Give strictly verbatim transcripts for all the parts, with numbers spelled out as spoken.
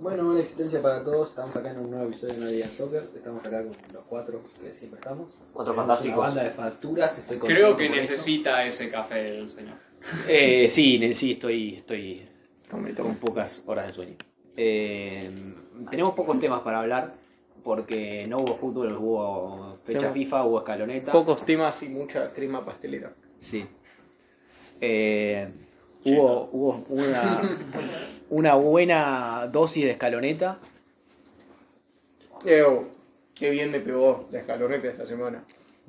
Bueno, una existencia para todos. Estamos acá en un nuevo episodio de No Digan Soccer. Estamos acá con los cuatro que siempre estamos. Cuatro Tenemos fantásticos. Una banda de facturas. Estoy Creo que por necesita ese café el señor. Eh, sí, sí, estoy, estoy con, con pocas horas de sueño. Eh, tenemos pocos temas para hablar porque no hubo fútbol, hubo fecha Tenemos FIFA, hubo escaloneta. Pocos temas y mucha crema pastelera. Sí. Eh, hubo hubo una, una buena dosis de escaloneta. Eh, oh, qué bien me pegó la escaloneta esta semana.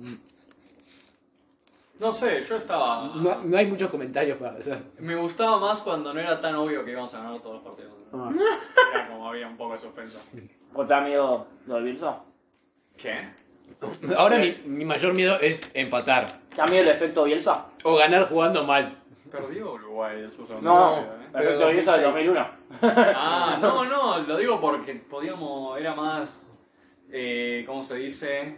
No sé, yo estaba... No, no hay muchos comentarios para hacer. Me gustaba más cuando no era tan obvio que íbamos a ganar todos los partidos. Ah. Era como había un poco de suspenso. ¿O te da miedo lo del Bielsa? ¿Qué? Ahora mi, mi mayor miedo es empatar ¿Te da miedo el efecto Bielsa? o ganar jugando mal. Perdió Uruguay en su segundo No, partido, ¿eh? el Pero efecto Bielsa del dos mil uno. Ah, no, no, lo digo porque podíamos... Era más... Eh, ¿Cómo se dice?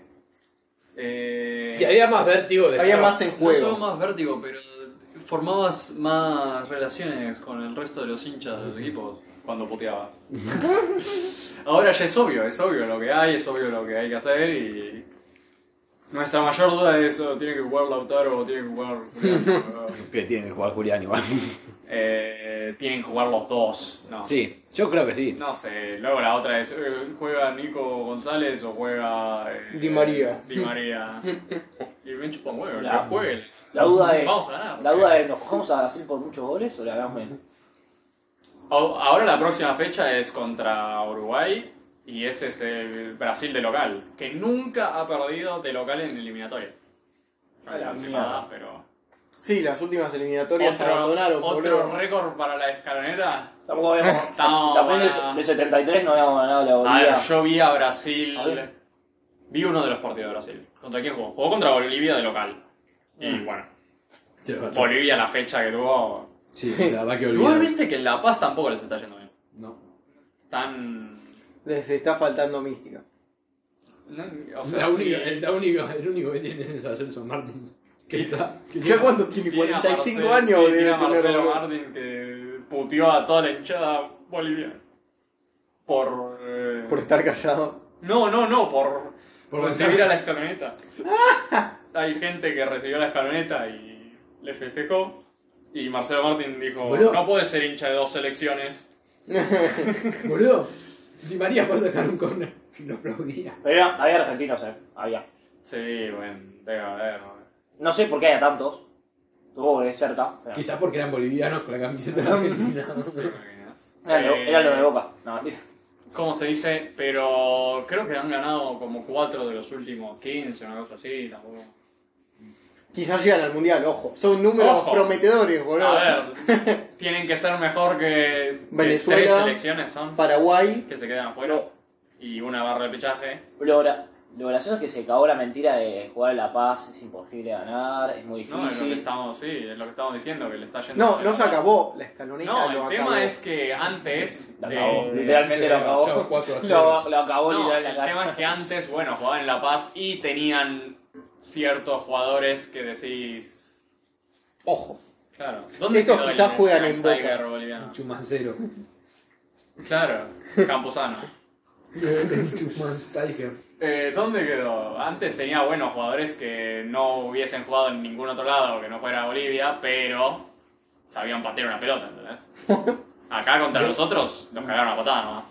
Eh, Si había más vértigo de Había más en No juego. solo más vértigo, pero formabas más relaciones con el resto de los hinchas del equipo cuando puteabas. Ahora ya es obvio, es obvio lo que hay, es obvio lo que hay que hacer y... Nuestra mayor duda es, oh, ¿tiene que jugar Lautaro o tiene que jugar Julián? que tiene que jugar Julián igual. eh, tienen que jugar los dos, no. Sí, yo creo que sí. No sé, luego la otra es, eh, ¿juega Nico González o juega... Eh, Di María. Di María. Y me chupa un huevo, La- que juegue. La duda es, Vamos a ganar. la duda es, ¿nos cogemos a Brasil por muchos goles o le ganamos menos? Au- Ahora la próxima fecha es contra Uruguay y ese es el Brasil de local, que nunca ha perdido de local en eliminatorias. No A la es mierda. nada, pero... Sí, las últimas eliminatorias se Otro, abandonaron, otro boludo. récord para la escaloneta. Tampoco habíamos, Estamos también para- de, de setenta y tres no habíamos ganado la A Bolivia. ver, yo vi a Brasil... A ver. Vi uno de los partidos de Brasil. ¿Contra quién jugó? Jugó contra Bolivia de local. Y Mm. bueno, Bolivia. Bolivia la fecha que tuvo... Sí, la verdad que olvidé. Igual viste que en La Paz tampoco les está yendo bien. No. Están... Les está faltando mística. no, o sea, La sí. única, el, la única, el único que tiene es a Gelson Martins. Que está. que ¿Ya cuánto tiene? Tiene a cuarenta y cinco Marcelo- años sí, debe tiene a tener. Marcelo boludo. Martín que puteó a toda la hinchada boliviana. Por... eh, Por estar callado. No, no, no, por, Por por recibir a la escaloneta. Hay gente que recibió la escaloneta y le festejó. Y Marcelo Martín dijo, Boludo. no puedes ser hincha de dos selecciones. Boludo. Di María puede dejar un corner. Si lo aplaudía. Pero era- había argentinos, eh, había. Sí, bueno, debe haber. No sé por qué haya tantos. Tuvo que cerca. Pero... Quizás porque eran bolivianos con la camiseta de Argentina. Era, lo, Eh, era lo de Boca. No, mentira. ¿Cómo se dice? Pero creo que han ganado como cuatro de los últimos quince, una cosa así, tampoco. Quizás llegan al mundial, ojo. Son números Ojo. prometedores, boludo. A ver, tienen que ser mejor que, que Venezuela. tres selecciones son Paraguay. que se quedan afuera y una barra de pechaje. Lo, gra- lo gracioso es que se acabó la mentira de jugar en La Paz, es imposible ganar, es muy No, es lo que difícil. estamos, sí, es lo que estamos diciendo, que le está yendo. No, mal. no se acabó. La escaloneta No, lo el acabó. tema es que antes Lo de- acabó, literalmente lo acabó. Chao, cuatro a cero. Lo, lo acabó No, literal en el la tema cara. es que antes, bueno, jugaban en La Paz y tenían ciertos jugadores que decís, Ojo. claro, ¿dónde Estos quedó el quizás juegan en Schweinsteiger Boca. boliviano? Chumancero. Claro, Campuzano. Chumansteiger. Eh, ¿Dónde quedó? Antes tenía buenos jugadores que no hubiesen jugado en ningún otro lado que no fuera Bolivia, pero sabían patear una pelota, ¿entendés? Acá contra nosotros nos cagaron a patada nomás.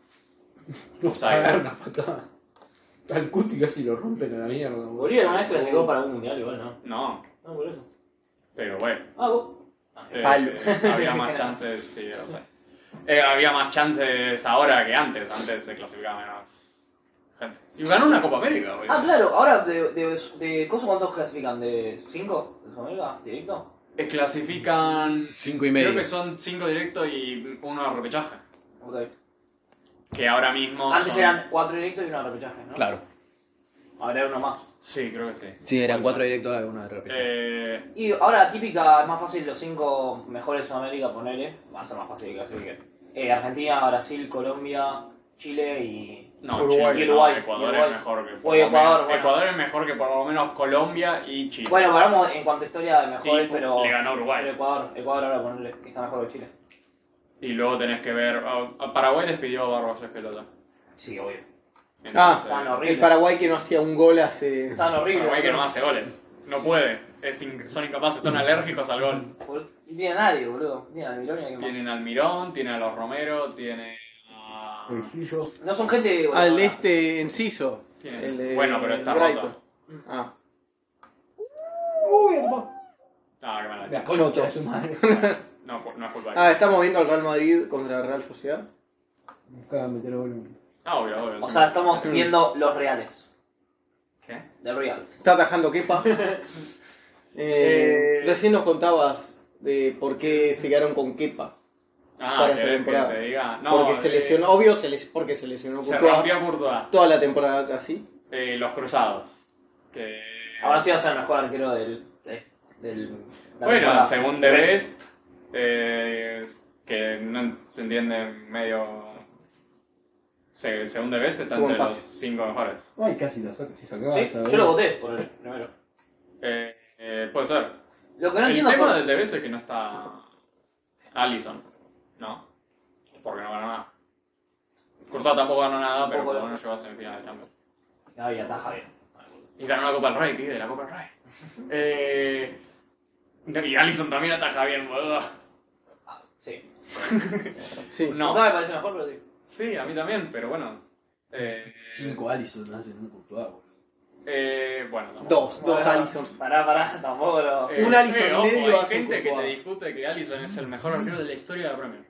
Nos sea, cagaron una patada. Al Cuti casi lo rompen a la mierda. boludo. Bolivia una vez clasificó para un mundial igual, ¿no? No, No, por eso. pero bueno. Ah, vos. Eh, Palo. eh, había más chances, sí, lo sé. Eh, había más chances ahora que antes. Antes se clasificaba menos gente. Y ganó una Copa América, güey. Ah, claro, ahora de, de, de cosas, ¿cuántos clasifican? ¿De cinco? ¿De Sudamérica? ¿Directo? Eh, clasifican. Cinco y medio. Creo que son cinco directos y uno de repechaje. Ok. Que ahora mismo. Antes son- eran cuatro directos y uno de repechaje, ¿no? Claro. Ahora hay uno más. Sí, creo que sí. Sí, eran Puede cuatro ser. directos de una de repente. Eh, Y ahora la típica, es más fácil los cinco mejores de Sudamérica, ponele. Va a ser más fácil que clasifiquen. Eh, Argentina, Brasil, Colombia, Chile y... no, Uruguay. Chile, Y Uruguay, no, Ecuador y Uruguay. es mejor que por Oye, lo Ecuador, menos- bueno. Ecuador es mejor que por lo menos Colombia y Chile. Bueno, hablamos en cuanto a historia de mejores, Y pero... le ganó a Uruguay. pero Ecuador, Ecuador ahora ponerle que está mejor que Chile. Y luego tenés que ver... a Paraguay despidió a Barbas Esquelota. Sí, obvio. Ah, Estaban el horribles. Paraguay que no hacía un gol hace... Estaban horribles. Paraguay que no hace goles. No puede. Es in- son incapaces, son alérgicos al gol. Y tiene a nadie, boludo. Tiene a Mironia que más. Tienen al Mirón, tienen a los Romero, tienen a... No son gente. boludo, Al ahora. este Enciso. Tienen- El de Bueno, pero está Brighton. roto. Ah. Ah, qué mala La leche. concha Choto. de su madre. No, no es culpa de Ah, estamos viendo al Real Madrid contra la Real Sociedad. Buscaba meter gol en- Ah, obvio, obvio. O sea, estamos viendo los reales. ¿Qué? The Reals. Está atajando Kepa. Eh, Eh, Recién nos contabas de por qué se quedaron con Kepa. Ah, para esta ¿querés que temporada. te diga? No, porque se eh, lesionó, obvio, se les, porque se lesionó Se Courtois rompió Courtois. toda la temporada casi. Eh, los cruzados. Que... Ahora sí va a ser el mejor arquero del. de- del la Bueno, temporada. según The Best, eh, es que no se entiende medio... Se- según The Best está Buen entre los pase. cinco mejores. Ay, casi la saca, si sacaba Sí, esa, yo lo voté por el primero. Eh, eh, puede ser. Lo que no el entiendo tema por- del The Best es que no está Allison, ¿no? Porque no ganó nada. Courtois tampoco ganó nada, pero por lo menos llegó a semifinal de Champions. Ay, ataja bien. Y ganó la Copa del Rey, pibe, la Copa del Rey. eh, y Allison también ataja bien, boludo. Ah, sí. Sí. No. No me parece mejor, pero sí. Sí, a mí también, pero bueno. Eh, Cinco Alisson hacen un Courtois, boludo. eh, bueno, no. Dos, dos Bueno, Alissons. Pará, pará, tampoco lo. Eh, Un Alisson eh, y ojo, medio hay hace un gente que te Courtois. discute que Allison es el mejor arquero de la historia de la Premier.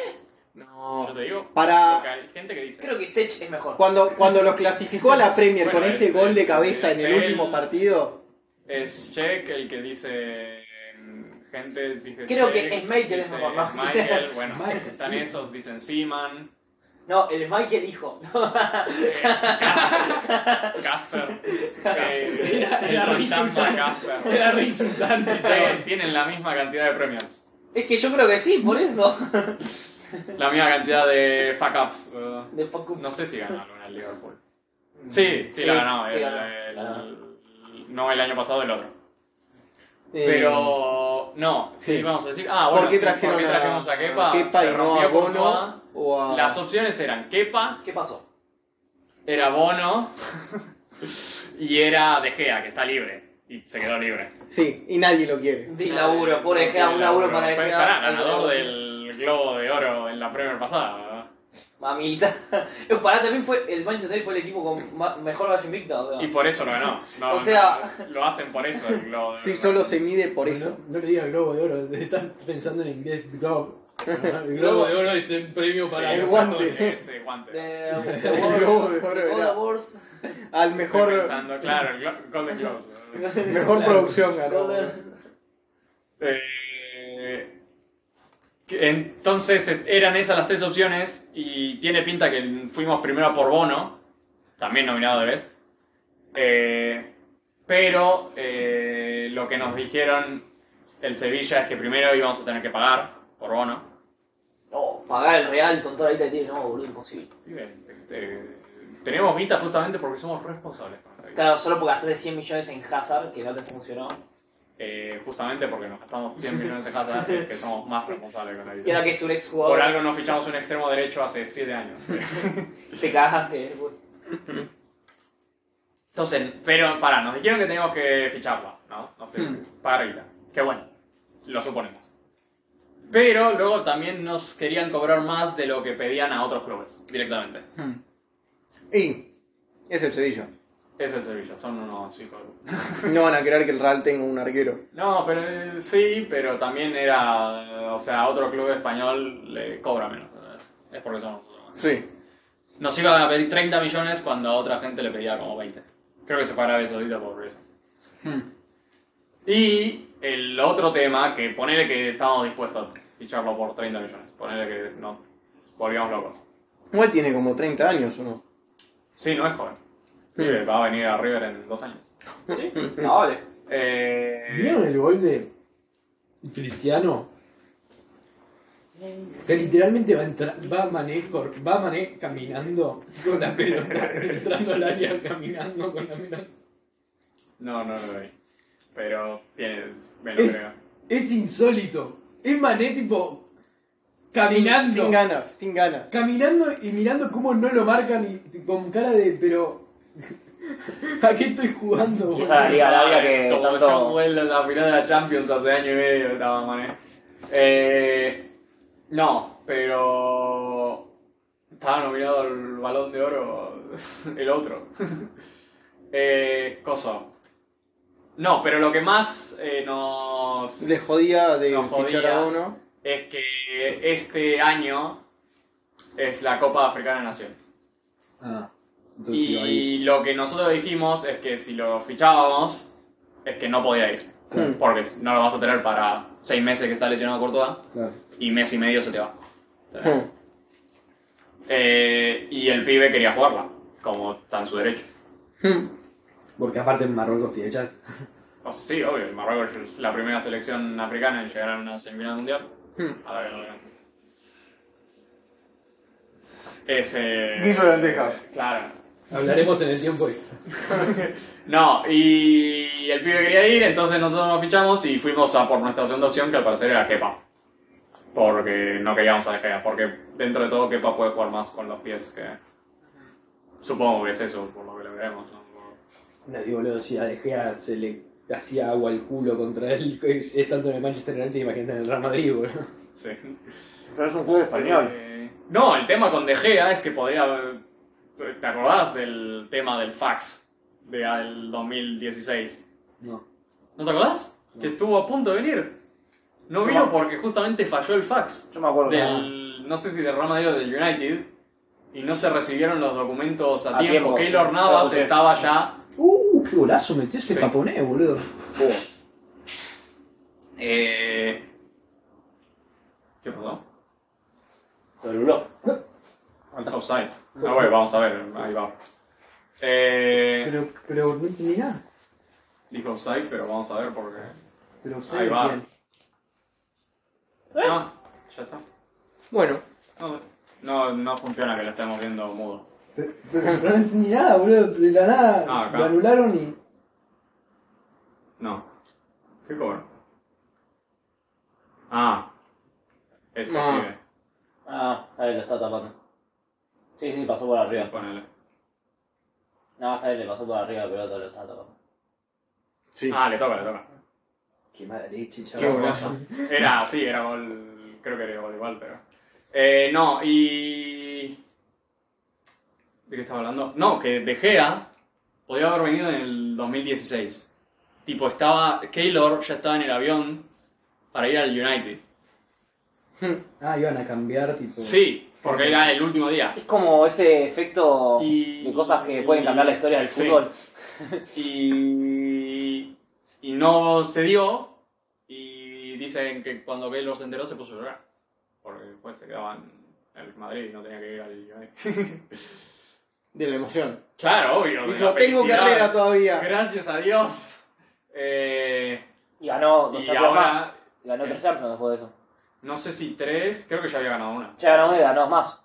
No. Yo te digo, Para- porque hay gente que dice. Creo que Sech es mejor. Cuando, cuando los clasificó a la Premier Bueno, con ese es- gol de es- cabeza es en el él. último partido. Es Check el que dice. Gente dice. Creo Check, que Schmeichel es dice mejor, ¿no? Michael, bueno, Michael, están sí. esos, dicen Seaman. No, el Michael hijo. eh, Casper. eh, Era- era el re fantasma insultante. Casper. Era re insultante. Tienen- Tienen la misma cantidad de premios. Es que yo creo que sí, por eso. La misma cantidad de fuck ups. uh, De fuck up. No sé si ganó alguna el Liverpool. Sí, sí, Sí, la ganó. sí el- ganó, el- ganó. no el año pasado, el otro. eh, Pero no, sí, sí. vamos a decir. Ah, bueno, ¿Por qué sí, trajeron ¿por qué trajimos a, Kepa? Kepa Se y no a rompió Bono Courtois. o a... Las opciones eran Kepa, ¿Qué pasó? era Bono y era De Gea, que está libre. Y se quedó libre. Sí, y nadie lo quiere. Di laburo, pobre No Gea, un tiene laburo para Pero Gea. pará, ganador del Globo de Oro en la Premier pasada. ¿verdad? Mamita. Pará, también fue. El Manchester United fue el equipo con ma- mejor base invicta. O sea. Y por eso lo ganó. No, O sea- no, lo hacen por eso el Globo de Oro. Sí, solo se mide por eso. No, no le digas globo de oro, estás pensando en inglés, globe. El globo de oro es el premio para el los guante. actores. Ese guante. De, de El Globo de Oro All era- Awards. Al Estoy mejor, pensando, claro, el Glo- Golden Globes. mejor producción ganó. Golden- Eh, que entonces eh, eran esas las tres opciones y tiene pinta que fuimos primero por Bono, también nominado de Best. Eh, pero eh, lo que nos dijeron el Sevilla es que primero íbamos a tener que pagar por Bono. No, pagar el Real con toda la guita que tiene, no, boludo, imposible. Y bien, eh, tenemos guita justamente porque somos responsables con esta guita. Claro, solo porque gasté cien millones en Hazard, que no te funcionó. Eh, justamente porque nos gastamos cien millones de Hazard, es que somos más responsables con la Y guita. ahora que es un ex Por jugador, algo no fichamos un extremo derecho hace siete años. te cagaste. Entonces, pero para, nos dijeron que teníamos que ficharla, ¿no? Nos Hmm. pagar guita. Qué bueno, lo suponemos. Pero luego también nos querían cobrar más de lo que pedían a otros clubes, directamente. Hmm. Y es el Sevilla. Es el Sevilla, son unos hijos. No van a querer que el Real tenga un arquero. No, pero eh, sí, pero también era, eh, o sea, a otro club español le cobra menos. ¿Sabes? Es porque somos nosotros. Sí. Nos iban a pedir treinta millones cuando a otra gente le pedía como veinte. Creo que se fue a Arabia Saudita por eso. Hmm. Y el otro tema, que ponele que estábamos dispuestos a ficharlo por treinta millones. Ponele que nos volvíamos locos. Igual tiene como treinta años, ¿o no? Sí, no es joven. Pibe, va a venir a River en dos años. No, vale. Eh, ¿Vieron el gol de Cristiano? Que literalmente va a entrar, va Mané, cor- va Mané caminando con la pelota, entrando al área caminando con la pelota. no, no lo vi. Pero tienes... Me lo Es, creo. es insólito. Es Mané tipo caminando. Sin, sin ganas, sin ganas. Caminando y mirando cómo no lo marcan y con cara de, pero... ¿A qué estoy jugando? Y esa es la Liga Arabia que Como tanto... John Well en la final de la Champions hace año y medio estaba mané. Eh, no, pero estaba nominado al Balón de Oro el otro. eh, coso. No, pero lo que más eh, nos, Le jodía de nos fichar jodía a uno. es que este año es la Copa Africana de Naciones. Ah, entonces iba ahí. Y lo que nosotros dijimos es que si lo fichábamos, es que no podía ir. Claro. Porque no lo vas a tener para seis meses que está lesionado Courtois Claro. y mes y medio se te va. Hmm. Eh, y el pibe quería jugarla, como está en su derecho. Hmm. Porque aparte en Marruecos tiene chance. O sea, sí, obvio, el Marruecos es la primera selección africana en llegar a una semifinal mundial. Hmm. A ver, no vean. Es. Eh, Guiso de lentejas. Claro. Hablaremos en el tiempo. Y... No, y el pibe quería ir, entonces nosotros nos fichamos y fuimos a por nuestra segunda opción, que al parecer era Kepa. Porque no queríamos a De Gea, porque dentro de todo Kepa puede jugar más con los pies que... Supongo que es eso, por lo que le veremos, ¿no? No, digo, boludo, si a De Gea se le hacía agua al culo contra él, es, es tanto en el Manchester United, imagínate en el Real Madrid, boludo. Sí. Pero es un club español. Eh, no, el tema con De Gea es que podría... ¿Te acordás del tema del fax de, del dos mil dieciséis? No. ¿No te acordás? No. Que estuvo a punto de venir. No vino porque justamente falló el fax. Yo me acuerdo que Del, no sé si del Real Madrid o del United. Y no se recibieron los documentos a, A tiempo. tiempo, Keylor sí. Navas Claro, estaba ya... Uh, qué golazo metió ese Sí. japonés, boludo. Eh... ¿Qué pasó? se anuló. Offside. Ah, bueno, vamos a ver. Ahí va. Eh... Pero, pero no entendí nada. Dijo offside, pero vamos a ver porque... Pero Ahí ¿sabe va. quién? No, ya está. Bueno, No, no, no funciona que lo estemos viendo mudo. Pero, pero no entendí nada, boludo. De la nada Ah, acá. lo anularon y... No. ¿Qué cobro? Ah. Este No. pibe. Ah, ahí lo está tapando. Sí, sí, pasó por arriba. Ponele. No, hasta ahí le pasó por arriba, pero otro lo está tapando. sí. Ah, le toca, le toca. Qué mala leche, chaval. Qué golazo. Era, sí, era gol. Creo que era gol igual, pero. Eh, no, y. ¿De qué estaba hablando? No, que De Gea podía haber venido en el dos mil dieciséis. Tipo, estaba. Keylor ya estaba en el avión para ir al United. Ah, iban a cambiar, tipo... Sí, porque era el último día. Es como ese efecto Y- de cosas que pueden cambiar la historia del Sí. fútbol. Y. Y no se dio. Y dicen que cuando Keylor se enteró se puso a llorar. Porque después se quedaba en el Madrid y no tenía que ir al United. De la emoción. Claro, obvio. de Dijo, la tengo felicidad. carrera todavía. Gracias a Dios. Eh, Y ganó dos y Champions más. ahora, Y ganó tres Champions después de eso. no sé si tres, creo que ya había ganado una. Ya ganó uno y ganó más.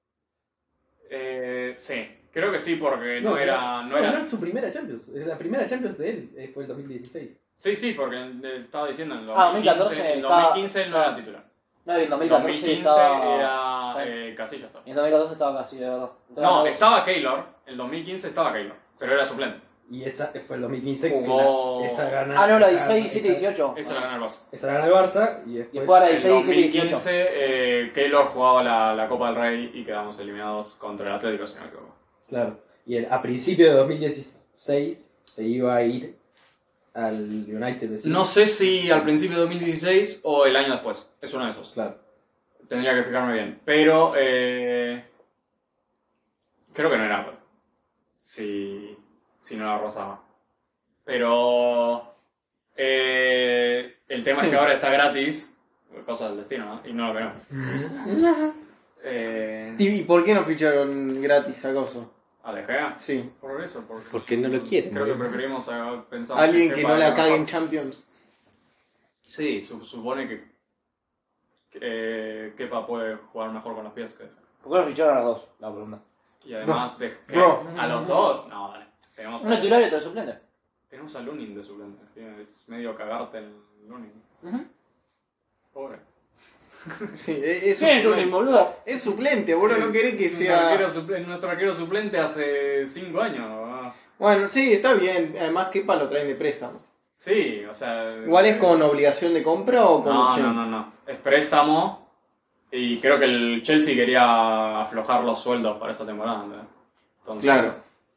Eh, sí, creo que sí, porque no, No, era. No no, era no es su primera Champions. La primera Champions de él eh, fue el dos mil dieciséis. sí, sí, porque eh, estaba diciendo en el Ah, dos mil quince, dos mil catorce en el estaba- dos mil quince él no era titular. No, y en En dos mil dos catorce mil quince estaba... era Bueno. eh, Casillas. Y en dos mil catorce estaba casi de verdad. Entonces, No, ganó- estaba Keylor. En dos mil quince estaba Keylor, pero era suplente. Y esa fue el dos mil quince Jugó- que la- esa gana... Ah, no, la esa- dieciséis, diecisiete, dieciocho. Esa la ganó el Barça. Esa la gana el Barça y después... Y después la En dieciséis, dos mil diecisiete, dieciocho. quince eh, Keylor jugaba la, la Copa del Rey y quedamos eliminados contra el Atlético, si no me equivoco. Claro. Y el- a principio de dos mil dieciséis se iba a ir al United. decís. No sé si al principio de dos mil dieciséis o el año después. Es uno de esos. Claro. Tendría que fijarme bien. Pero eh, creo que no era si, si no la rozaba. Pero eh, el tema Sí. es que ahora está gratis. Cosa del destino, ¿no? Y no lo veo. eh, ¿Y por qué no ficharon gratis a Coso? ¿A De Gea? Sí. Por eso. Porque, Porque no lo quieren. Creo que preferimos a pensar Alguien en que Kepa no la era cague en mejor. Champions. Sí, su- supone que que, eh, Kepa puede jugar mejor con los pies que De Gea. ¿Por qué lo ficharon a los dos? La pregunta. Y además de que Bro. a los dos, no, dale. Tenemos, Uno a, titular y otro suplente. tenemos a Lunin de suplente. Es medio cagarte el Lunin. Ujú. Pobre. Sí, es, es ¿Quién es el suplente. último, boludo? Es suplente, vos no querés que Es un sea... arquero suple- nuestro arquero suplente hace cinco años. ¿no? Bueno, sí, está bien. Además, Kepa lo traen de préstamo. Sí, o sea... ¿Igual es con obligación de compra o con No, opción? no, no, no. Es préstamo y creo que el Chelsea quería aflojar los sueldos para esta temporada. ¿entendés? Entonces, Claro.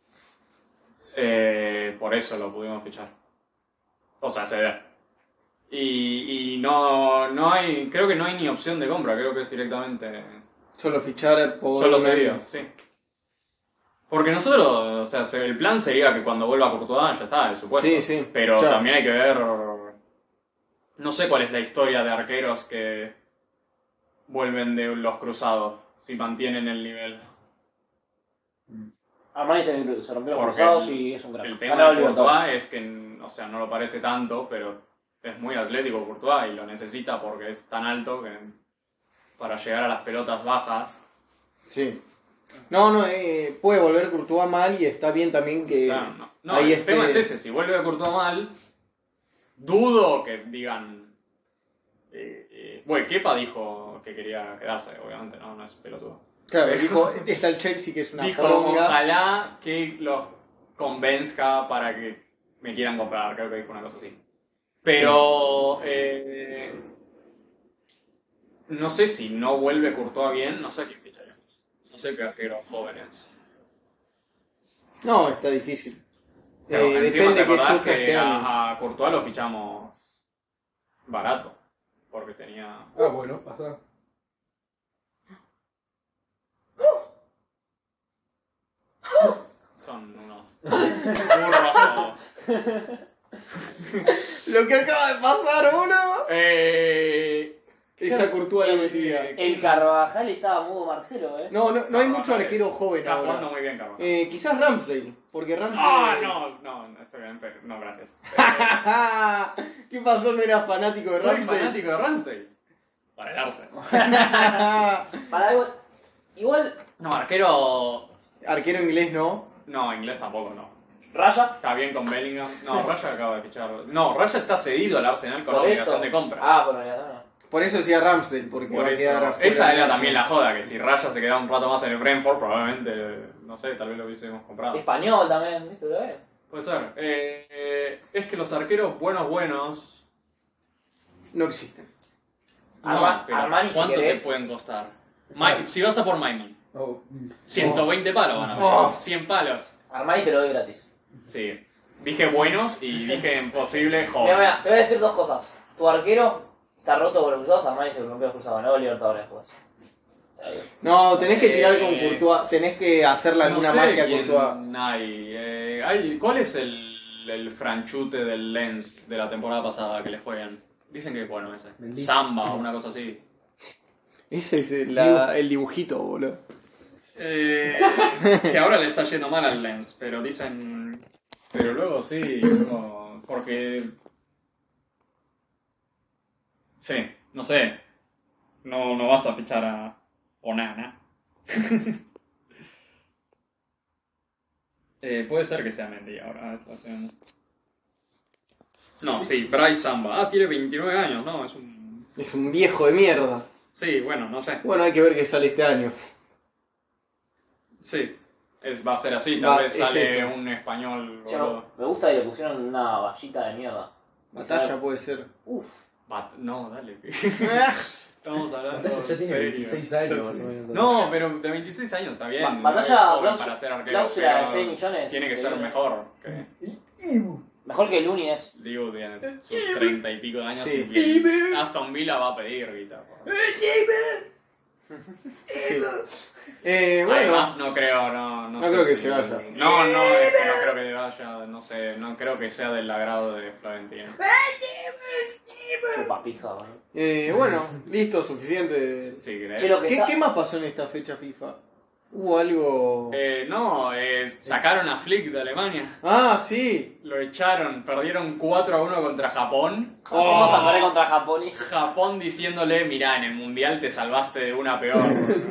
eh, por eso lo pudimos fichar. O sea, ceder. Y, y no, no hay, creo que no hay ni opción de compra, creo que es directamente Solo fichar por... solo un cedido, año. sí. Porque nosotros, o sea, se- el plan sería que cuando vuelva Courtois ya está, es supuesto. Sí, sí, Pero ya. también hay que ver, no sé cuál es la historia de arqueros que vuelven de los cruzados, si mantienen el nivel. Armani se, se rompió los Porque cruzados el- y es un crack. El tema Ganó de el Libertadores. Courtois es que, o sea, no lo parece tanto, pero es muy atlético Courtois y lo necesita porque es tan alto que para llegar a las pelotas bajas. Sí. No, no, eh, puede volver Courtois mal y está bien también que... Claro, no. No, ahí el esté- tema es ese, si vuelve a Courtois mal, dudo que digan... Eh, eh, bueno, Kepa dijo que quería quedarse, obviamente, no, no es pelotudo. Claro, dijo, está el Chelsea que es una Dijo, poronga. ojalá que los convenzca para que me quieran comprar, creo que dijo una cosa así. Pero eh, no sé si no vuelve Courtois bien, no sé a quién ficharíamos. No sé qué arqueros jóvenes. No, está difícil. Pero Eh, encima te depende que acordás surja que este año. a, a Courtois lo fichamos barato, porque tenía... Ah, bueno, pasa. Son unos burros todos. Lo que acaba de pasar, boludo. Eh, Esa Courtois la metida. El Carvajal estaba mudo Marcelo, eh. No, no, no hay No, mucho no, arquero joven está jugando ahora. muy bien, Carlos. Eh, quizás Ramsdale, porque Ramsdale... Ah, no, no, no, está bien, pero no, gracias. Eh, ¿Qué pasó? ¿No eras fanático de soy Ramsdale? fanático de Ramsdale. Para el Arsenal. Para igual, igual No, arquero... Arquero inglés, ¿no? No, inglés tampoco, no. Raya. Está bien con Bellingham. No, Raya acaba de fichar. No, Raya está cedido al Arsenal con Por obligación eso. de compra. Ah, con obligación. Por eso decía Ramsdale, porque Por va a eso, quedar afuera. esa del era Arsenal. también la joda, que si Raya se quedaba un rato más en el Brentford, probablemente, no sé, tal vez lo hubiésemos comprado. Español también, ¿viste? ¿Lo ves? Puede ser. Eh, eh, es que los arqueros buenos, buenos... No existen. Arma- pero Armani, si ¿cuánto te querés. pueden costar? Ma- si vas a por Maiman, Oh, mm. ciento veinte palos van a ver. Oh. cien palos. Armani te lo doy gratis. Sí. Dije buenos y dije imposible Mira, joven. mira, te voy a decir dos cosas. Tu arquero está roto por los cruzados, Armani se rompió los cruzados. Ganó el Libertadores después. No, tenés que tirar con Eh, Courtois, tenés que hacerle alguna no sé magia a quién Courtois. hay. Eh, hay- ¿Cuál es el, el franchute del Lens de la temporada pasada que le fue bien? Dicen que es bueno ese. Mendy. Samba o una cosa así. Ese es el, la- el dibujito, boludo. Eh, que ahora le está yendo mal al Lens, pero dicen... Pero luego sí, luego- porque... Sí, no sé. No, no vas a fichar a Onana. eh, puede ser que sea Mendy ahora. esta opción. No, sí, Bryce Samba. Ah, tiene veintinueve años, ¿no? Es un... Es un viejo de mierda. Sí, bueno, no sé. Bueno, hay que ver qué sale este año. Sí, es, va a ser así. Tal Va, vez es sale eso. un español... Che, boludo. me gusta que le pusieron una vallita de mierda. Batalla puede ser. Uf. Bat- no, dale. Estamos hablando Batalla ya en tiene serio. veintiséis años, Ya más sé. o menos. No, pero de veintiséis años está bien. Ba- no Batalla, es joven cláusula- para ser arquero, cláusula de pero seis millones. tiene que de ser euros. mejor. Que Mejor que el Uni es. Digo, tiene sus treinta y pico de años Sí. y bien. Aston Villa va a pedir guitarra. Sí. Eh, bueno, Además, no creo, no, no, No sé creo que si- se vaya. No, no, es que no creo que vaya, no sé, no creo que sea del agrado de Florentino. Chupa pija, boludo. eh, bueno, listo, suficiente. Si querés. Che, lo que ¿Qué, está- ¿Qué más pasó en esta fecha FIFA? ¿Hubo algo...? Eh, no, eh, sacaron a Flick de Alemania. Ah, sí. Lo echaron, perdieron cuatro a uno contra Japón. Vamos a perder contra Japón y... Japón diciéndole, mirá, en el mundial te salvaste de una peor.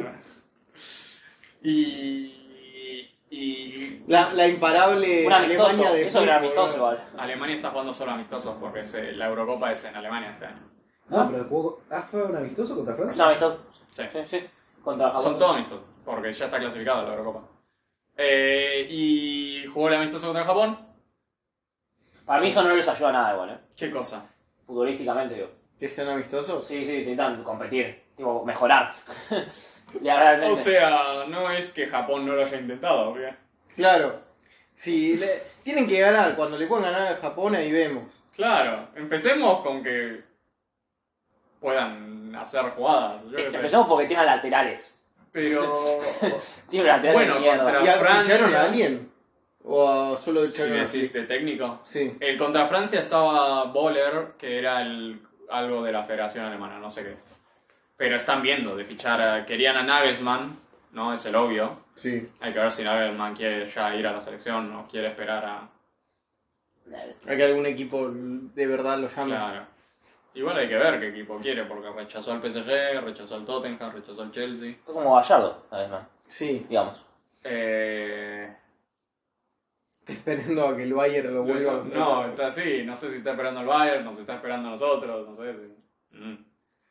y, y La, la imparable Un amistoso. Alemania de Eso era fútbol, amistoso boludo. igual. Alemania está jugando solo amistosos porque se- la Eurocopa es en Alemania este año. No, pero jugó. Ah, fue un amistoso contra Francia. No, esto. Sí. Sí, sí. Contra Japón. Son todos amistosos, porque ya está clasificado la Eurocopa. Eh, y jugó el amistoso contra Japón. Para mí eso no les ayuda a nada igual, ¿eh? ¿Qué cosa? Futbolísticamente, digo. ¿Que sean amistosos? Sí, sí, intentan competir, tipo, mejorar. Ya, realmente. O sea, no es que Japón no lo haya intentado, ¿o qué? Claro. Si le- tienen que ganar, cuando le puedan ganar a Japón, ahí vemos. Claro, empecemos con que puedan hacer jugadas. Yo qué sé. Empezamos porque tiene laterales. Pero. Tiene laterales Bueno, de mierda. contra- ¿Y a- Francia- ficharon a alguien? ¿O solo Si echaron me a decís de técnico. Sí. El contra Francia estaba Boller, que era el, algo de la Federación Alemana, no sé qué. Pero están viendo de fichar a... Querían a Nagelsmann, ¿no? Es el obvio. Sí. Hay que ver si Nagelsmann quiere ya ir a la selección o quiere esperar a... Hay que algún equipo de verdad lo llame. Claro. Igual hay que ver qué equipo quiere, porque rechazó al P S G, rechazó al Tottenham, rechazó al Chelsea. Fue como Gallardo, además, Sí. digamos. Eh... Está esperando a que el Bayern lo vuelva a contratar. No, está así, no sé si está esperando el Bayern, nos está esperando a nosotros, no sé si... Mm.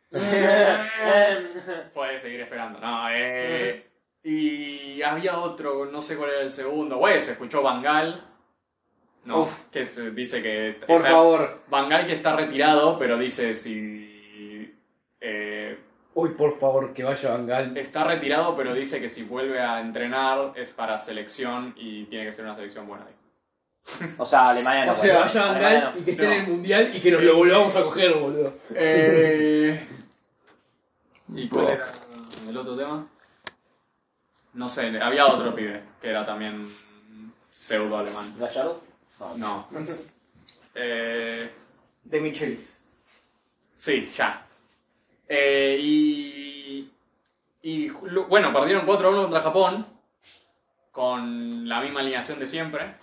Puede seguir esperando, no, eh... Y había otro, no sé cuál era el segundo, güey, se escuchó Bangal, no, Uf. que se dice que... Por está- favor. Bangal que está retirado, pero dice si... eh, Uy, por favor, que vaya Bangal. está retirado, pero dice que si vuelve a entrenar es para selección y tiene que ser una selección buena. O sea, Alemania no O Que sea, puede. vaya Alemania Bangal no. y que esté en No. el mundial y que nos lo volvamos a coger, boludo. Eh... ¿Y cuál era el otro tema? No sé, había otro pibe que era también pseudo alemán. ¿Gallardo? No. No. Eh... De Michelis. Sí, ya. Eh, y, y lo- bueno, perdieron cuatro a uno contra Japón con la misma alineación de siempre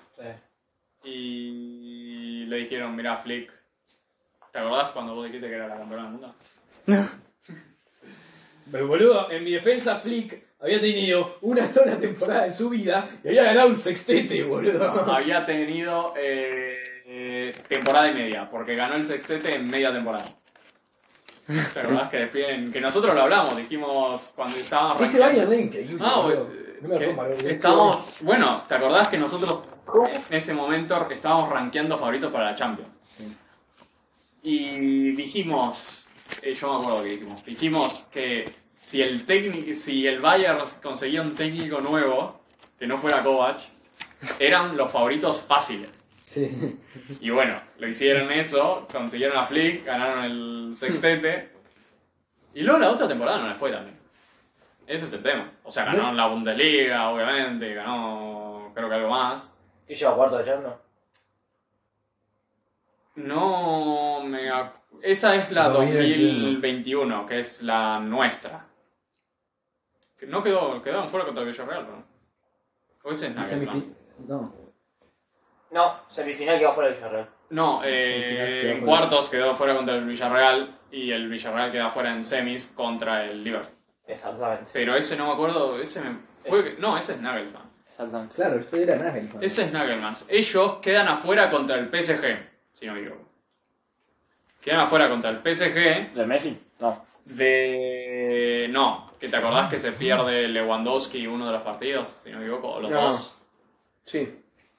y le dijeron, mirá Flick, ¿te acordás cuando vos dijiste que era la campeona del mundo? Pero boludo, en mi defensa Flick había tenido una sola temporada en su vida y había ganado un sextete, boludo. Había tenido eh, eh, temporada y media, porque ganó el sextete en media temporada. ¿Te acordás que despiden? Que nosotros lo hablamos, dijimos cuando estábamos Ese Bayern Lane que Ah, boludo. bueno, No me que rompa, boludo. estábamos, bueno, ¿te acordás que nosotros en ese momento estábamos rankeando favoritos para la Champions? Y dijimos, eh, yo me acuerdo que dijimos, dijimos que si el técnico, si el Bayern conseguía un técnico nuevo, que no fuera Kovac, eran los favoritos fáciles. Sí. Y bueno, lo hicieron eso, consiguieron a Flick, ganaron el sextete. Y luego la otra temporada no les fue tan bien. Ese es el tema. O sea, ganó la Bundesliga, obviamente, ganó creo que algo más. ¿Qué lleva cuarto de Champions? No me... ac- Esa es la dos dos mil mil veintiuno, que es la nuestra. Que no quedó, quedaron fuera contra el Villarreal, ¿no? O ese es Nagelsmann. Semifi- No. No, semifinal quedó fuera de Villarreal. No, Semifinal eh, quedó en fuera. cuartos quedó fuera contra el Villarreal y el Villarreal queda fuera en semis contra el Liverpool. Exactamente. Pero ese no me acuerdo, ese me... puede que- No, ese es Nagelsmann. Exactamente. Claro, ese era Nagelsmann. Ese es Nagelsmann. Ellos quedan afuera contra el P S G, si no me equivoco. Quedan afuera contra el P S G ¿Del Messi? No. de... No, que te acordás que se pierde Lewandowski uno de los partidos, si no me equivoco, o los No. dos. Sí.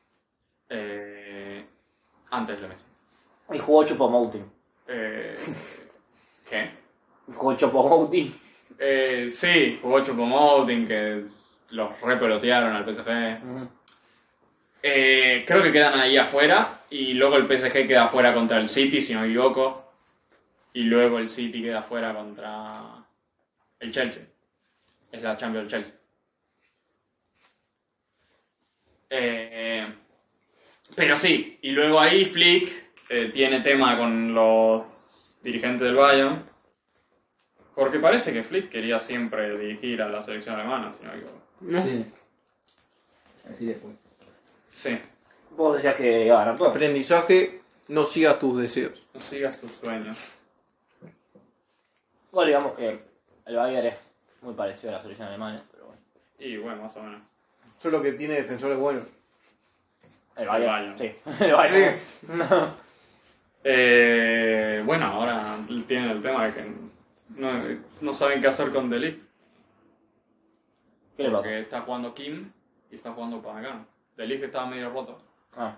Eh, antes de Messi. Y jugó Choupo-Moting. Eh, ¿Qué? Jugó Choupo-Moting. Eh, sí, jugó Choupo-Moting, que los repelotearon al P S G. Eh, creo que quedan ahí afuera y luego el P S G queda afuera contra el City, si no me equivoco. Y luego el City queda afuera contra el Chelsea. Es la Champions Chelsea. Eh, pero sí, y luego ahí Flick eh, tiene tema con los dirigentes del Bayern. Porque parece que Flick quería siempre dirigir a la selección alemana, si no me equivoco. Sí. Así después. Sí, Vos decías que iba a ganar todo. Aprendizaje, no sigas tus deseos. no sigas tus sueños. Bueno, digamos que el Bayern es muy parecido a la selección alemana, pero bueno. Y bueno, más o menos. Solo que tiene defensores buenos. El Bayern, Bayern. sí. El Bayern. Eh, bueno, ahora tienen el tema de que no, no saben qué hacer con The Ligt. ¿Qué le Porque pasa? está jugando Kim y está jugando Upamecano. The Ligt estaba medio roto. Ah.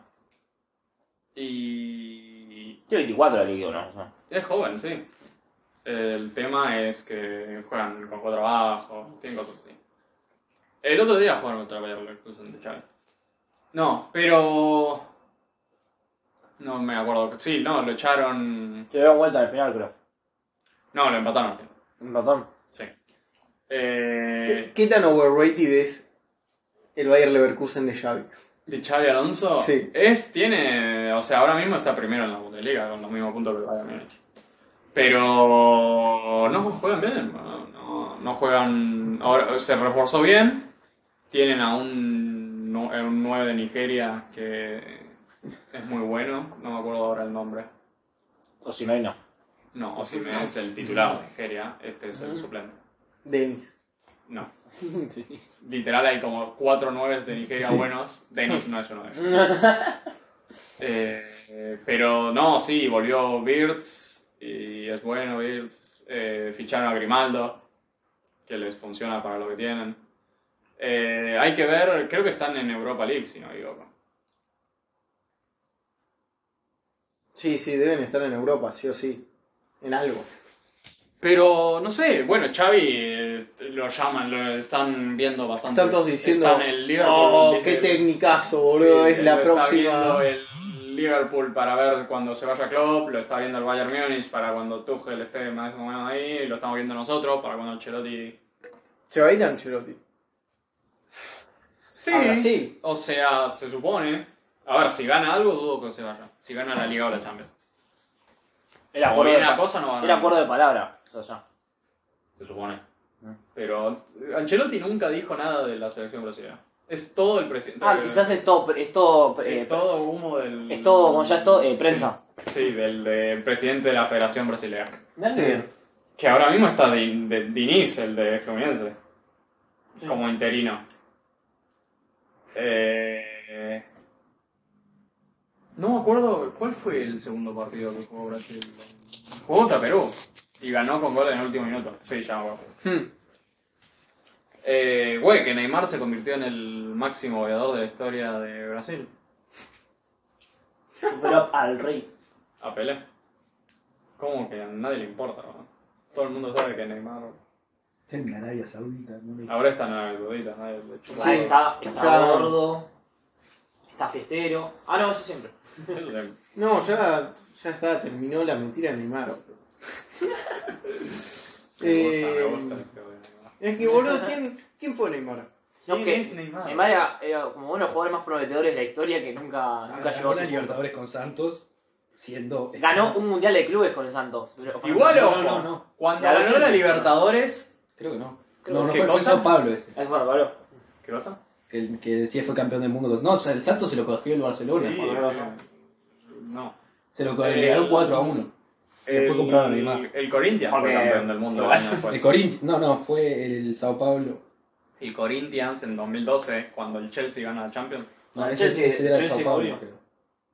Y Tiene veinticuatro la Liga, ¿no? No. es joven, sí. El tema es que juegan con cuatro abajo, tienen cosas así. El otro día jugaron contra Bayer Leverkusen de Xavi. No, pero... No me acuerdo. Sí, no, lo echaron... Se dieron vuelta en el final, creo. No, lo empataron al final. Un ratón. Sí. Eh, ¿Qué, qué tan overrated es el Bayer Leverkusen de Xavi? ¿De Xavi Alonso? Sí. Es, tiene... O sea, ahora mismo está primero en la Bundesliga con los mismos puntos que el Bayern Múnich. Pero... No juegan bien. No, no, no juegan... Ahora se reforzó bien. Tienen a un, nu- un nueve de Nigeria que es muy bueno. No me acuerdo ahora el nombre. O si no, no. No, Osimhen es el titular de Nigeria. Este es el suplente. Denis. No. Literal hay como cuatro nueves de Nigeria buenos. Denis no es uno de ellos. Eh, eh, pero no, sí, volvió Wirtz y es bueno Wirtz. Eh, ficharon a Grimaldo, que les funciona para lo que tienen. Eh, hay que ver, creo que están en Europa League, si no me equivoco. Sí, sí, deben estar en Europa, sí o sí. En algo. Pero no sé, bueno, Xavi eh, lo llaman, lo están viendo bastante. Están todos diciendo, Están en el Liverpool. oh, dice- qué tecnicazo, boludo, Sí, es la lo está próxima. viendo el Liverpool para ver cuando se vaya Klopp, lo está viendo el Bayern Múnich para cuando Tuchel esté más o menos ahí, y lo estamos viendo nosotros para cuando Ancelotti... Se va a ir Ancelotti. Sí, A Brasil. o sea, se supone... A ver, si gana algo, dudo que se vaya. Si gana la Liga o la Champions. Era Como acuerdo, viene de, la pa- cosa, no va a era ganar. acuerdo de palabra. O sea, Se supone. Mm. Pero Ancelotti nunca dijo nada de la selección brasileña. Es todo el presidente. ah, quizás es todo, es todo, Es eh, todo humo del... es todo, como ya es todo, eh, prensa. Sí, sí, del, del presidente de la Federación Brasileña. Mirá qué bien. Que ahora mismo está de, de Diniz, el de Fluminense, Sí. como interino. Eh, no me acuerdo cuál fue el segundo partido que jugó Brasil. Jugó contra Perú y ganó con gol en el último minuto. Sí, ya me acuerdo. Hmm. Eh, güey, que Neymar se convirtió en el máximo goleador de la historia de Brasil. Superó al rey. A Pelé. ¿Cómo que a nadie le importa, ¿no? Todo el mundo sabe que Neymar Está en Arabia Saudita, no le... ahora está en Arabia Saudita, nadie le chupa. Ah, está, está Ya. gordo. Está fiestero. Ah, no, eso siempre. Eso sí. No, ya, ya está, terminó la mentira de Neymar. Me gusta, Eh, me gusta este de Neymar. Es que, boludo, ¿quién, quién fue Neymar? No, ¿Quién que es Neymar? Neymar era, era como uno de los jugadores más prometedores de la historia que nunca, nunca llegó Ganó a la su punto. Libertadores con Santos, siendo... Ganó un mundial de clubes con el Santos. Pero- Igual, No, ojo, no, no. cuando Ganó ganó la Chelsea. Libertadores... Creo que no. Creo no, no que fue, fue cosa- Sao Paulo ese. Es bueno, Pablo. ¿Qué cosa? Que, el que decía fue campeón del mundo. No, o sea, el Santos se lo cogió el Barcelona. Sí, Bueno, eh, no. Se lo Eh, le ganó cuatro a uno. Después compraron a Neymar. El Corinthians fue Porque- campeón del mundo el igual- año después. El Corinthians, no, no, fue el Sao Paulo. El Corinthians en dos mil doce, cuando el Chelsea gana la Champions. No, No, ese, Chelsea- ese era el Chelsea Sao Paulo, volvió. creo.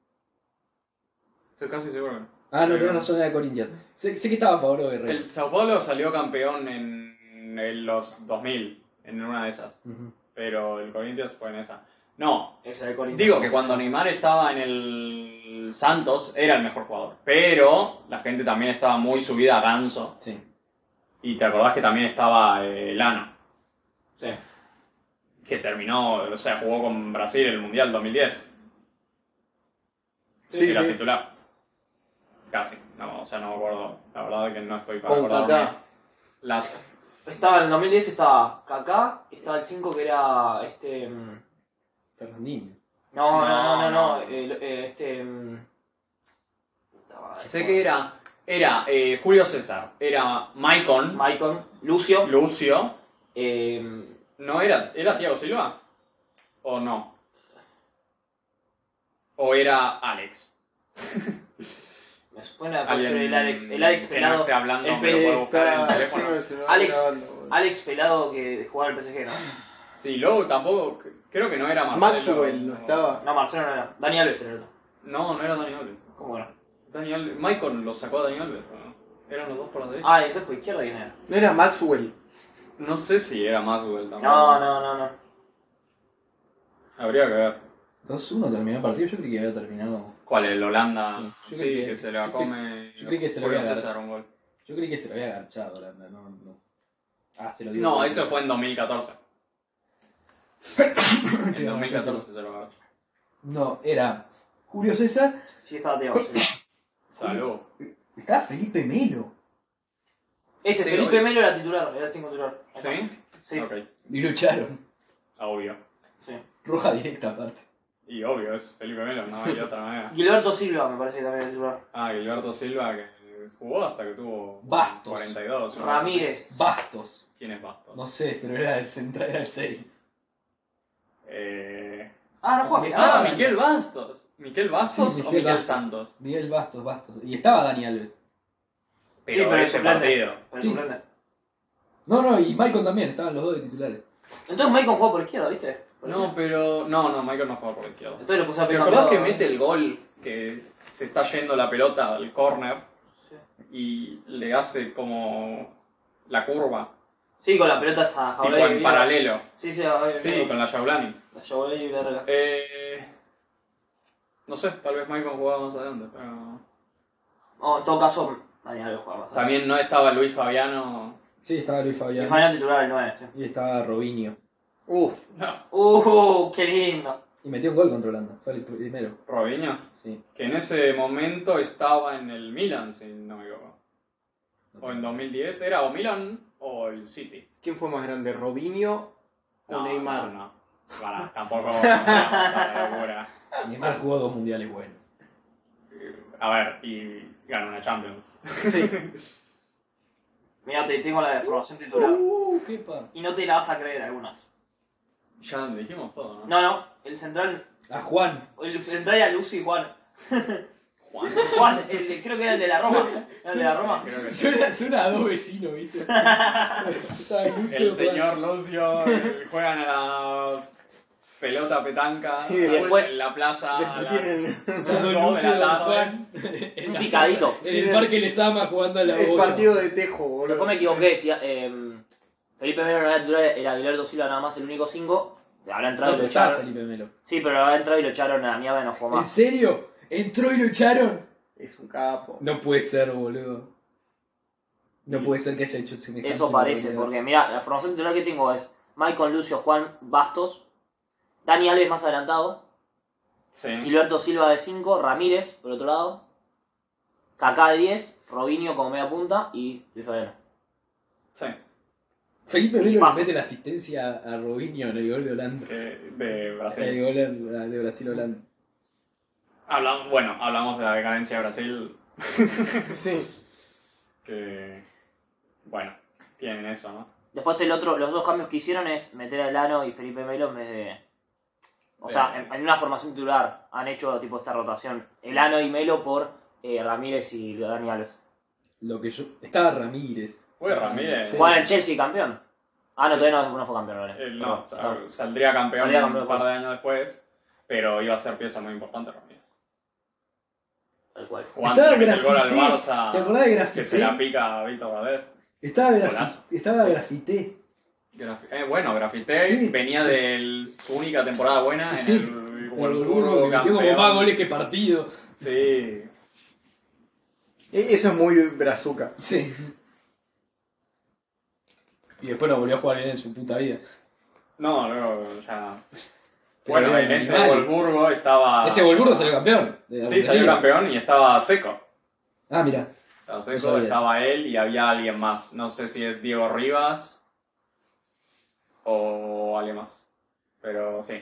Estoy casi seguro que no. Ah, no, no, no son de Corinthians. Sé, sé que estaba Pablo Guerrero. El Sao Paulo salió campeón en, en los dos mil, en una de esas. Ujú. Pero el Corinthians fue en esa. No, Ese era el Corinthians. digo que cuando Neymar estaba en el Santos era el mejor jugador. Pero la gente también estaba muy subida a Ganso. Sí. Y te acordás que también estaba eh, Lano, Sí. que terminó, o sea, jugó con Brasil en el Mundial dos mil diez. Sí, Era sí. titular. Casi. No, o sea, no me acuerdo. La verdad es que no estoy para Con acordarme. Kaká. La... Estaba en el dos mil diez, estaba Kaká, estaba el cinco que era este... mm, Fernandinho. No, no, no, no, No, no, no. el- eh, este... mm, puta madre. Sé que era, era eh, Julio César, era Maicon, Maicon, Lucio, Lucio, eh, ¿no era, era Thiago Silva? ¿O no? ¿O era Alex? me suena que ser el Alex, el Alex que no Pelado, esté hablando, el me lo Pe- puedo buscar en el Está... teléfono. no, se lo va Alex- grabando, boludo. Alex Pelado que jugaba en el P S G, ¿no? Sí, luego tampoco, creo que no era Marcelo. Maxwell no estaba. No, Marcelo no era, Dani Alves era el otro. No, no era Dani Alves. ¿Cómo era? Dani Alves. Maicon lo sacó a Dani Alves, ¿no? Eran los dos por la derecha. Ah, y entonces por izquierda quién era. No era Maxwell. No sé si era Maxwell también. No, no, no, no. Habría que ver. dos uno terminó el partido, yo creí que había terminado. ¿Cuál? El Holanda. Sí, Sí, yo creí que, que- se la yo come. yo creí que se lo Julio había César un gol. Yo creí que se lo había agarchado Holanda, no, no. Ah, se lo dio. No, eso fue en dos mil catorce. En dos mil catorce se lo agarró. No, era Julio César, Sí, estaba Teo. Sí. Salud. estaba Felipe Melo. Ese, Sí, Felipe obvio. Melo era titular, era el cinco titular. ¿Sí? Sí. Ok. Y lo echaron. Obvio. Sí. Roja directa aparte. Y obvio, es Felipe Melo, no hay otra manera. Gilberto Silva me parece que también es titular. Ah, Gilberto Silva que jugó hasta que tuvo Bastos. cuarenta y dos. ¿no? Ramírez. Bastos. ¿Quién es Bastos? No sé, pero era el central, era el seis. Eh... Ah, no juega. Ah, Ah, Miquel Bastos. ¿Miquel Bastos Sí, o Miquel Miquel Bastos. Santos? Miguel Bastos, Bastos. Y estaba Dani Alves. Pero, Sí, pero ese suplente. partido. Pero Sí. suplente. No, no, y Maicon también, estaban los dos de titulares. Entonces Maicon juega por izquierda, ¿viste? Por No, eso. pero. No, no, Michael no juega por la izquierda. Entonces lo puse a ¿Te Pica acordás que Melo, mete el gol que se está yendo la pelota al córner Sí. y le hace como la curva, Sí, con la pelota esa tipo en paralelo? Sí, sí, a ver. Sí, con la Yaulani. La Jaulani y verga. Eh, no sé, tal vez Michael jugaba más adelante, pero... Oh, en todo caso, Dani Alves juega más. También no estaba Luis Fabiano. Sí, estaba Luis Y Fabián. Fabián titular el nueve. Sí. Y estaba Robinho. Uf. Uh, qué lindo. Y metió un gol contra Holanda. Fue el primero. Robinho, Sí. que en ese momento estaba en el Milan, si no me equivoco. O en dos mil diez, ¿era o Milan o el City? ¿Quién fue más grande, Robinho o No, Neymar? No, no. Para, tampoco vamos a la locura. Neymar jugó dos mundiales buenos. A ver, y ganó una Champions. Sí. Mira, te tengo la de formación titular. Uh, qué pa. Y no te la vas a creer algunas. Ya dijimos todo, ¿no? No, no, el central. A Juan. El central era Lucy y Juan. Juan. Juan, el de- creo que era el de la Roma. Era el de la Roma. Creo que sí. Suena, suena a dos vecinos, ¿viste? Estaba Lucio, El Juan. señor Lucio eh, juegan a la pelota petanca Sí, después- en la plaza a Después las tienen Don dos de Lucio, la Don tarde. Juan. Un picadito. En el parque Lesama jugando a la el bola. partido de Tejo, boludo. Después me equivoqué. Tía, eh, Felipe Melo no era titular, era Gilberto Silva nada más el único cinco. Habrá entrado No, y lo pero estaba echaron. Felipe Melo. Sí, pero habrá entrado y lo echaron a la mierda y no jugó ¿En más. serio? ¿Entró y lo echaron? Es un capo. No puede ser, boludo. No puede ser que haya hecho semejante Eso parece, barbaridad. porque mira, la formación titular que tengo es Maicon, Lucio, Juan, Bastos, Dani Alves más adelantado, Sí. Gilberto Silva de cinco, Ramírez por otro lado, Kaká de diez, Robinho como media punta y Luis Fabiano. Sí. Felipe Melo le Paso. mete la asistencia a Robinho en el gol de Holanda. Eh, de El Brasil. gol de de Brasil-Holanda. Hablamos, bueno, hablamos de la decadencia de Brasil. Sí. Que. Bueno, tienen eso, ¿no? Después el otro, los dos cambios que hicieron es meter a Elano y Felipe Melo en vez de... O sea, en, en una formación titular han hecho tipo esta rotación. Elano y Melo por eh, Ramírez y Dani Alves. Lo que yo. Estaba Ramírez. Fue Ramírez. Sí. ¿Juega el Chelsea campeón? Ah, no, todavía no, no fue campeón. Vale. Él no, Perdón. sal- saldría campeón Saldría campeón un par de después. años después, pero iba a ser pieza muy importante Ramírez. Tal cual. Jugando Estaba le mete el gol al Grafité. Barça, ¿Te acordás de que se la Grafité? pica a Víctor Valdés. Estaba, grafi- Golazo. estaba Grafité. Grafi- eh, bueno, Grafité Sí. venía de su única temporada buena en Sí. el El Wolfsburgo, Wolfsburgo que metió como campeón. más goles que partido. Sí. E- Eso es muy brazuca. Sí. Y después no volvió a jugar bien en su puta vida. No, luego ya. Pero Bueno, era en ese animal. Wolfsburgo estaba. Ese Wolfsburgo salió campeón. de la Sí, salió Bundesliga. campeón y estaba seco. Ah, mira. Estaba No seco, sabía. estaba él y había alguien más. No sé si es Diego Rivas o alguien más. Pero sí.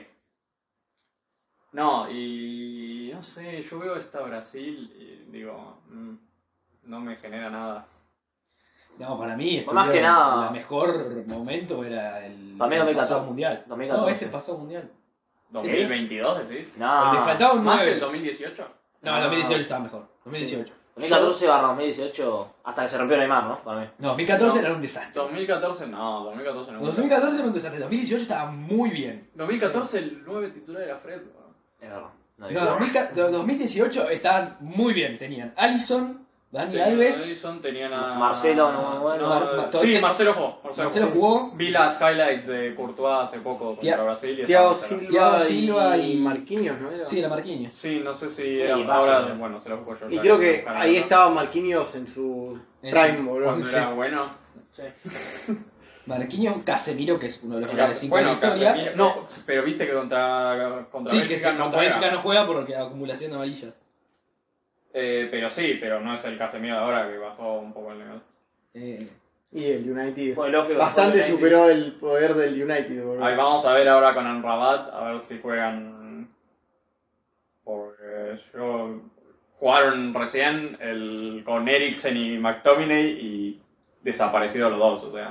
No, y no sé, yo veo esta Brasil y digo, mm, no me genera nada. No, para mí, Más estuvieron- que nada- el mejor momento era el, Para mí el dos mil catorce. pasado mundial. dos mil No, catorce. este es pasado mundial. ¿dos mil veintidós decís? No. Le faltaba un ¿Más que nueve. el dos mil dieciocho? No, el dos mil dieciocho estaba mejor. dos mil dieciocho. dos mil catorce barra dos mil dieciocho, hasta que se rompió Neymar, ¿no? Para mí. No, dos mil catorce No. era un desastre. dos mil catorce no, dos mil catorce no. dos mil catorce era un desastre. dos mil dieciocho estaba muy bien. dos mil catorce el nueve titular era Fred. ¿no? Es verdad. No, No, dos mil ca- dos mil dieciocho estaban muy bien. Tenían Alisson, Dani Tenían a Alves, Alisson, tenían a... Marcelo, no, bueno. Mar- Mar- sí, ese- Marcelo jugó. Marcelo Marcelo jugó. jugó, Vi las highlights de Courtois hace poco contra Tia- Brasil. Y Thiago estaba Silva, Thiago Silva y, y- Marquinhos, ¿no era? sí, la Marquinhos. Sí, no sé si Sí, era- Basel. ahora, bueno, se lo busco yo. Y ya creo que que buscar ahí acá. estaba Marquinhos en su En prime, su- boludo. Cuando era bueno. Marquinhos, Casemiro, que es uno de los Cas- mejores cinco bueno, de la historia. Casemiro- no, pero viste que contra, contra Sí, que Bélgica se, no contra juega. Bélgica no juega porque acumulación de amarillas. Eh, pero sí, pero no es el Casemiro de ahora que bajó un poco el nivel. Eh, Y el United. Fue lógico, Bastante fue el United. superó el poder del United, boludo. Ahí vamos a ver ahora con Amrabat, a ver si juegan. Porque yo. Jugaron recién el, con Eriksen y McTominay y desaparecido los dos, o sea.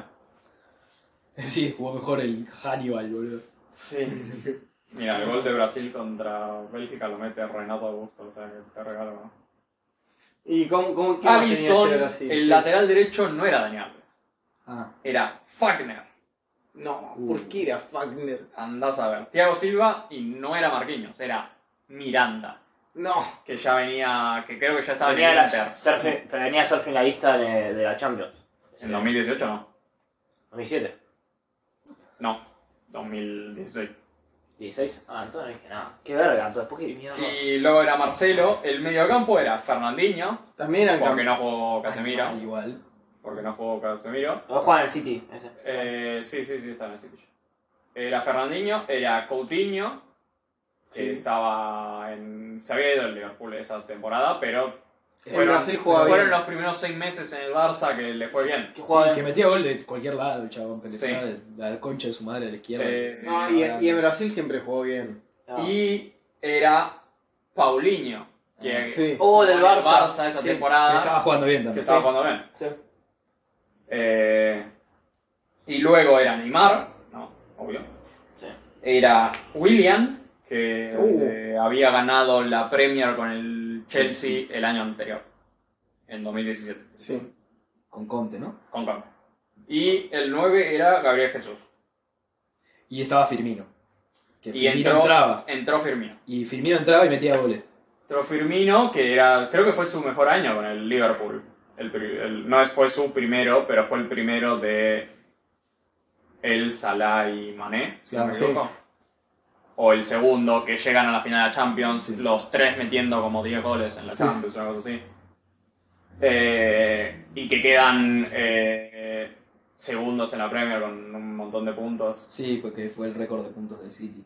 sí, jugó mejor el Hannibal, boludo. Sí. Mira, el gol de Brasil contra Bélgica lo mete Renato Augusto, o sea que te regalo, ¿no? ¿Y cómo, cómo qué más tenía Alisson, ese Brasil? el Sí. lateral derecho no era Dani Alves, Ah, era Fagner. No, ¿por qué era Fagner? Andás a ver. Thiago Silva y no era Marquinhos, era Miranda. No. Que ya venía, que creo que ya estaba Venía, en de el la, Inter. ser, fi- venía a ser finalista de, de la Champions. En dos mil dieciocho no. dos mil siete. No, dos mil dieciséis. dieciséis. Ah, entonces no dije nada. Qué verga, entonces, ¿por qué mierda? Y luego era Marcelo. El mediocampo era Fernandinho, También eran porque cam- no jugó Casemiro. ah, igual. Porque no jugó Casemiro. No juega en el City. Ese. Eh, sí, sí, sí, está en el City. Era Fernandinho, era Coutinho, que Sí. estaba en... Se había ido el Liverpool esa temporada, pero En fueron, Brasil jugaba fueron bien. los primeros seis meses en el Barça que le fue bien. ¿Qué Sí, juega que metía gol de cualquier lado, el chabón. Que le Sí. pegaba de la concha de su madre a la izquierda. Eh, No, y, y en Brasil siempre jugó bien. No. Y era Paulinho, que Sí. Oh, del el Barça. Barça esa Sí, que temporada, estaba jugando bien que también. estaba jugando bien. Sí. Eh, y luego era Neymar, no, obvio. Sí. Era William, que Uh. eh, había ganado la Premier con el Chelsea el año anterior, en dos mil diecisiete, Sí. Con Conte, ¿no? con Conte. Y el nueve era Gabriel Jesús. Y estaba Firmino. Que Y Firmino entró, entraba. entró Firmino. Y Firmino entraba y metía goles. Entró Firmino, que era, creo que fue su mejor año con el Liverpool. El, pri- el- no es- fue su primero, pero fue el primero de el Salah y Mané, si no me Claro, sí. equivoco. O el segundo, que llegan a la final de la Champions, Sí. los tres metiendo como diez goles en la Champions, una cosa así. Eh, y que quedan eh, segundos en la Premier con un montón de puntos. Sí, porque fue el récord de puntos del City.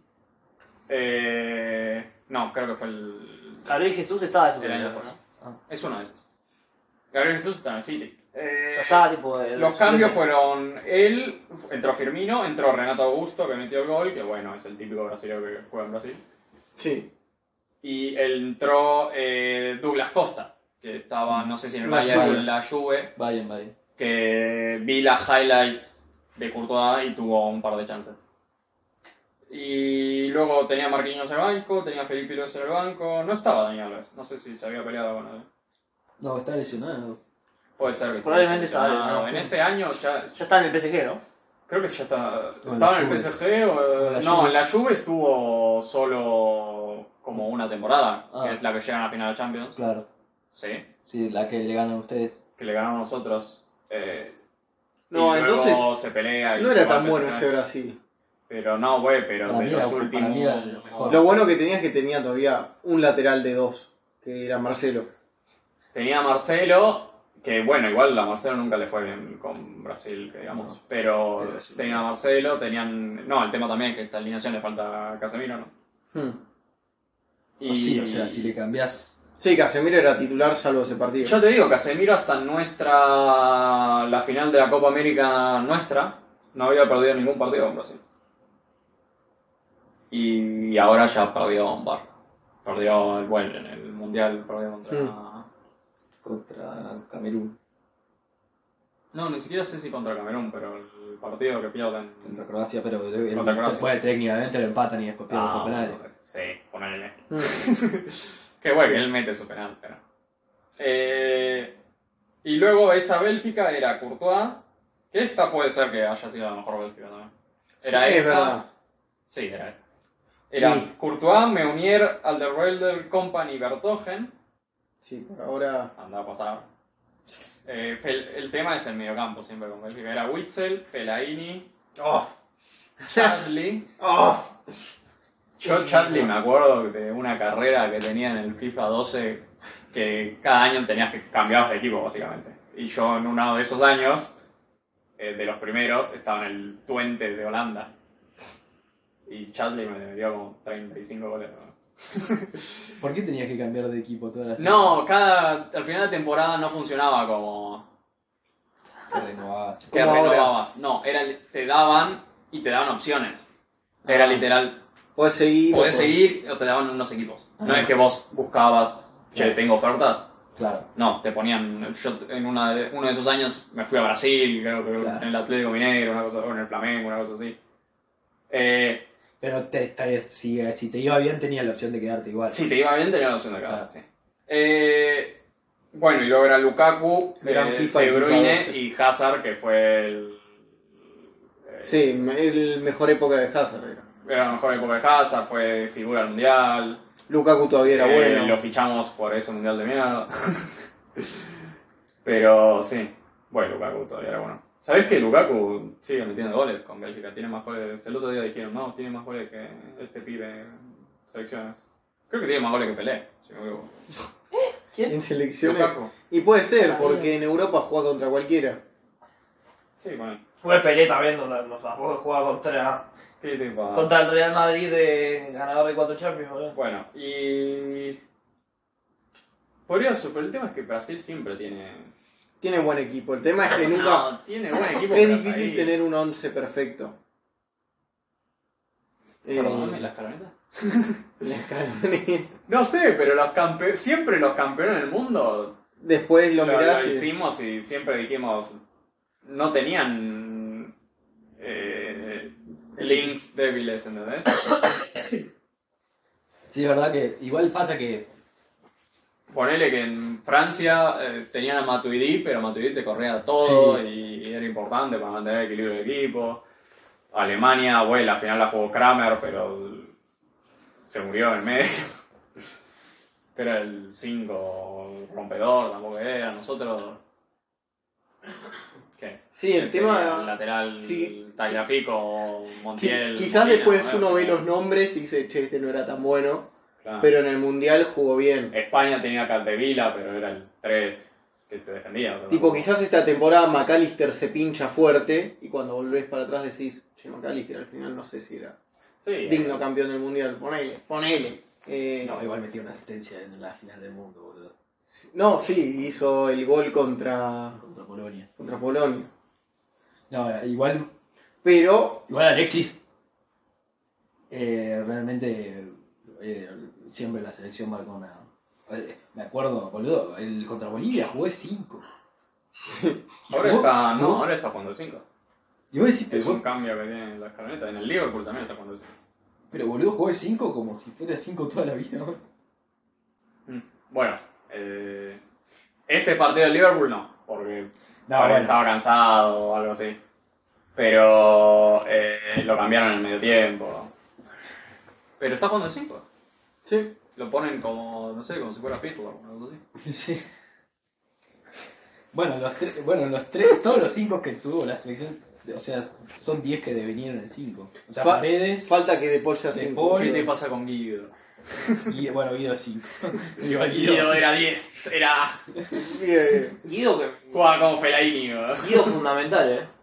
Eh, no, creo que fue el... Gabriel Jesús estaba de su El año primer, pasado. ¿no? Es uno de esos. Gabriel Jesús está en el City. Eh, Estaba tipo de. Los de- cambios fueron él, entró Firmino, entró Renato Augusto que metió el gol, que bueno, es el típico brasileño que juega en Brasil. Sí. Y entró eh, Douglas Costa, que estaba, no sé si en el La Bayern o Juve. en la Juve, Vayan, vayan. que vi las highlights de Courtois y tuvo un par de chances. Y luego tenía Marquinhos en el banco, tenía Felipe Luis en el banco, no estaba Dani Alves, no sé si se había peleado con él. No, está lesionado. Puede ser que Probablemente estuviese estaba lesionado. lesionado. En ese año ya, Ya está en el P S G, ¿no? creo que ya está, O en estaba la en el Juve. P S G o... O en la no, Juve. en la Juve estuvo solo como una temporada, Ah. que es la que llegan a la final de Champions. Claro. Sí, Sí, la que le ganan a ustedes. que le ganamos nosotros. Eh, No, y luego entonces se pelea y no se era va tan al bueno P S G. ese Brasil. Pero no, güey, pero Para de mí los era- para últimos... mí era de lo mejor. Lo bueno que tenía es que tenía todavía un lateral de dos, que era Marcelo. Tenía a Marcelo, que bueno, igual a Marcelo nunca le fue bien con Brasil, que digamos. No, pero pero sí. tenía a Marcelo, tenían... No, el tema también es que esta alineación le falta a Casemiro, ¿no? Hmm. O sí, o sea, si le cambiás. Sí, Casemiro era titular salvo ese partido. Yo te digo, Casemiro hasta nuestra... la final de la Copa América nuestra, no había perdido ningún partido con Brasil. Y ahora ya perdió un par. Perdió el bueno, en el Mundial, perdió contra... Mm. Contra Camerún. No, ni siquiera sé si contra Camerún, pero el partido que pierden... Contra Croacia, pero el- Contra Croacia. después técnicamente lo empatan y después pierden Ah, por penales. bueno, sí, ponele. Hmm. Qué bueno que él mete su penal, pero... Eh, y luego esa Bélgica era Courtois, que esta puede ser que haya sido la mejor Bélgica también. Era Sí, es esta. verdad. Sí, era esta. Era Sí. Courtois, Meunier, Alderweireld, Kompany, Vertonghen. Sí, por ahora. Anda a pasar. Eh, Fel- el tema es el mediocampo siempre con Bélgica. Era Witzel, Fellaini, ¡Oh! Chadli. ¡Oh! Yo Chadli me acuerdo de una carrera que tenía en el FIFA doce que cada año tenías que cambiar de equipo básicamente. Y yo en uno de esos años, eh, de los primeros, estaba en el Twente de Holanda. Y Chadli me metió como treinta y cinco goles. ¿no? ¿Por qué tenías que cambiar de equipo todas las No, cada, al final de temporada no funcionaba como Que renovabas. que Como ahora. renovabas. No, era, te daban y te daban opciones. Era Ah. literal, Podés seguir. podés o- seguir o te daban unos equipos. No Ah. es que vos buscabas, che, tengo ofertas. Claro. No, te ponían, yo en una de, uno de esos años me fui a Brasil, creo que Claro. en el Atlético Mineiro, una cosa, o en el Flamengo, una cosa así. Eh, Pero te, te- si, si te iba bien, tenías la opción de quedarte igual. si te iba bien, tenías la opción de quedar, Claro. sí. Eh, bueno, y luego era Lukaku, Gran eh, FIFA, De el FIFA Bruyne doce. y Hazard, que fue el... eh, Sí, el mejor época de Hazard era. Era la mejor época de Hazard, fue figura del mundial. Lukaku todavía era Eh, bueno. Lo fichamos por ese mundial de mierda. Pero sí, bueno, Lukaku todavía era bueno. ¿Sabés que Lukaku sigue metiendo goles con Bélgica? Tiene más goles. El otro día dijeron, no, tiene más goles que este pibe en selecciones. Creo que tiene más goles que Pelé, si no me equivoco. En selecciones. Lukaku. Y puede ser, Ah, porque bien. en Europa juega contra cualquiera. Sí, bueno. Fue Pelé también, no, no tampoco juega contra, ¿Qué tipo? contra el Real Madrid de ganador de cuatro Champions, boludo. Bueno, y... Podría ser, pero el tema es que Brasil siempre tiene... Tiene buen equipo. El tema es que nunca. No, tiene buen equipo. Es pero difícil ahí- tener un once perfecto. Eh, Perdóname, ¿la escaloneta? la escaloneta. No sé, pero los campe... siempre los campeones del mundo Después lo lo, mirás lo y- hicimos y siempre dijimos no tenían eh, links débiles, ¿entendés? Sí, es verdad que igual pasa que Ponele que en Francia eh, tenían a Matuidi, pero Matuidi te corría todo Sí. y, y era importante para mantener el equilibrio del equipo. Alemania, bueno, al final la jugó Kramer, pero se murió en el medio. Pero el cinco rompedor tampoco era. Nosotros... ¿Qué? Sí, el Ese, tema- el lateral sí. Tagliafico, Qui- Montiel... quizás Molina, después bueno, uno ve los nombres y dice, che, este no era tan bueno. claro. Pero en el mundial jugó bien. España tenía a Capdevila, pero era el tres que te defendía. pero Tipo, no- quizás esta temporada McAllister se pincha fuerte y cuando volvés para atrás decís, che, McAllister al final no sé si era Sí, digno campeón del mundial. Ponele, ponele. Eh, no, igual metió una asistencia en la final del mundo, boludo. no, sí, hizo el gol contra, Contra Polonia. contra Polonia. No, igual, Pero, igual Alexis eh, realmente eh, siempre la selección marcó una. eh, Me acuerdo, boludo, el contra Bolivia jugó cinco. ahora está, no, ahora está jugando cinco. Y vos decís, Es pero, un cambio que tiene la escaloneta. En el Liverpool también está jugando cinco. pero boludo, jugó cinco como si fuera cinco toda la vida, ¿no? Mm. Bueno, eh, este partido del Liverpool no, porque No, parece que bueno. estaba cansado o algo así. Pero eh, lo cambiaron en el medio tiempo. Pero está jugando cinco. sí, Lo ponen como, no sé, como si fuera Pirlo o algo así. Sí. Bueno, los tres, bueno, los tres, todos los cinco que tuvo la selección, o sea, son diez que devinieron en cinco. O sea, Fa- Paredes, falta que De Paul sea De cinco. Paul. ¿Qué te pasa con Guido? Guido, bueno, Guido cinco. Igual Guido era diez, era... Bien. Guido, que, Jugaba como Fellaini, ¿no? Guido fundamental, eh.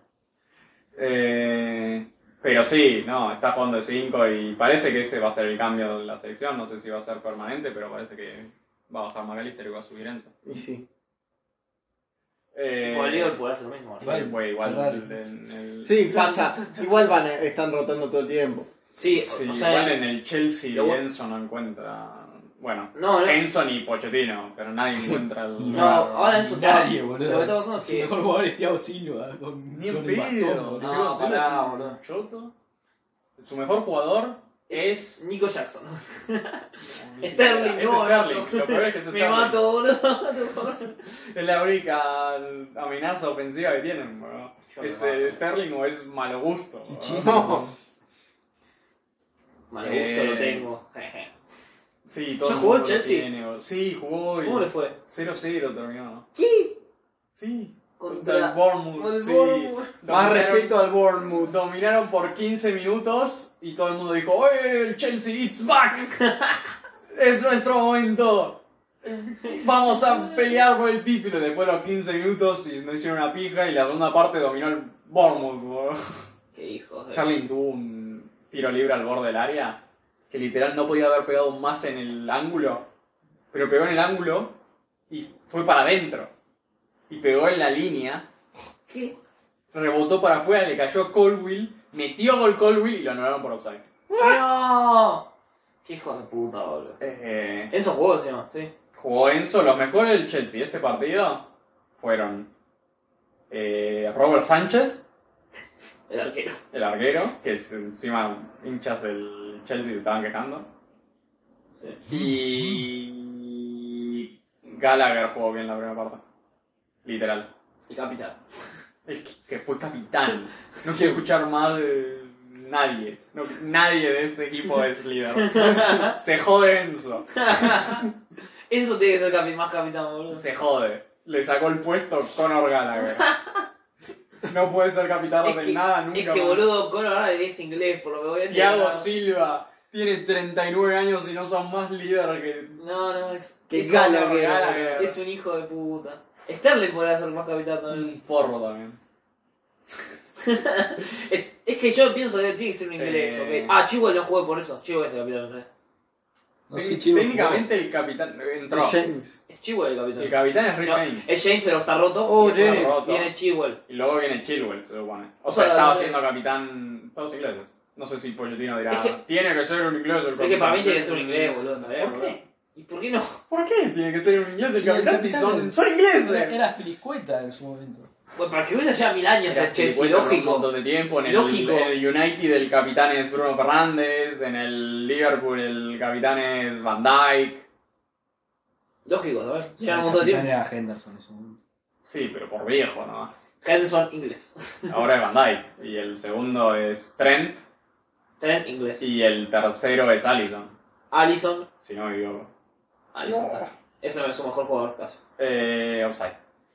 Eh, pero sí, no, está jugando de cinco y parece que ese va a ser el cambio de la selección. No sé si va a ser permanente, pero parece que va a bajar McAllister y va a subir Enzo. Y sí. Eh, Por el Liverpool hace lo mismo. ¿no? Igual, Igual, igual Ferrari. en el, Sí, pasa. Igual van, están rotando todo el tiempo. Sí, sí, o sea, igual en el Chelsea lo bueno- Enzo no encuentra. Bueno, No, no. Enzo ni Pochettino, pero nadie encuentra el. No, ahora Enzo está. Nadie, boludo. Lo que está pasando es Su que. mejor jugador es Thiago Silva. Con, Ni en con el bastón, pedo. boludo. No, Thiago Silva pará, es un boludo. choto. Su mejor jugador es. Nico Jackson. Sterling, es no, Sterling. no. Lo peor es que es Me Sterling. mato, boludo. Es la única amenaza ofensiva que tienen, bro. Yo me ¿Es mato. eh, Sterling o es malo gusto? bro? Chichino. No. Mal gusto Eh, lo tengo. Sí, todo ¿Ya el jugó mundo el lo Chelsea? tiene, boludo. Sí, jugó y ¿Cómo le fue? cero cero terminó. ¿Qué? Sí, Contra- contra el Bournemouth. con el Sí. Bournemouth. Más Dominaron- respeto al Bournemouth. Dominaron por quince minutos y todo el mundo dijo, ¡eh, el Chelsea, it's back! ¡Es nuestro momento! Vamos a pelear por el título. Después de los quince minutos y no hicieron una pija y la segunda parte dominó el Bournemouth. boludo. Qué hijos de... Sterling tuvo un tiro libre al borde del área que literal no podía haber pegado más en el ángulo, pero pegó en el ángulo y fue para adentro. Y pegó en la línea, ¿Qué? rebotó para afuera, le cayó a Colwill, metió a gol Colwill y lo anularon por offside. ¡No! Qué hijos de puta, boludo. Eh, Esos juegos encima, sí. jugó Enzo, los mejores del Chelsea este partido fueron eh, Robert Sánchez, El arquero. el arquero, que es, encima hinchas del Chelsea se estaban quejando. Y Gallagher jugó bien la primera parte. Literal. El capitán. El que, que fue capitán. No quiero escuchar más de nadie. No- nadie de ese equipo es líder. Se jode Enzo. Eso tiene que ser capi- más capitán, boludo. Se jode. Le sacó el puesto Conor Gallagher. No puede ser capitán Es de que, nada nunca es que más. boludo, Conor ahora es inglés, por lo que voy a Thiago entender. Silva tiene treinta y nueve años y no son más líder que... No, no, es. Que es, Gallagher, Gallagher. es un hijo de puta. Sterling podría ser más capitán también. Un forro también. es, es que yo pienso que tiene que ser un inglés, Eh. ok. Ah, Chilwell no juega por eso. Chilwell es el capitán inglés. No Tec- sé, chivo, Técnicamente el capitán entró. James. Es Chilwell el capitán. El capitán es Rhys No, James. es James, pero está roto. Oh, y después James. Roto. Viene Chilwell. Y luego viene Chilwell, se supone. O O sea, sea, estaba eh, siendo capitán todos ingleses. No sé si Pochettino dirá, Es que- tiene que ser un inglés el Es que para mí capitán". tiene que ser un inglés, boludo. Está bien, ¿Por boludo. qué? ¿Y por qué no? ¿Por qué tiene que ser un inglés el Sí, capitán el si capitán son, es- son ingleses? Era, era Spilicueta en su momento. Bueno, para que hubiera ya mil años Era el Chelsea, Spilicueta por un lógico. montón de tiempo. En el, Lógico. en el United el capitán es Bruno Fernández. En el Liverpool el capitán es Van Dijk. Lógico, ¿sabes? El Lleva un montón de capitán tiempo. era Henderson en su momento. Sí, pero por viejo, ¿no? Henderson, inglés. Ahora es Van Dijk. Y el segundo es Trent. Trent, inglés. Y el tercero es Alisson. Alisson. Si no me equivoco. Alisson. está. Ese no es su mejor jugador, casi. Eh, offside.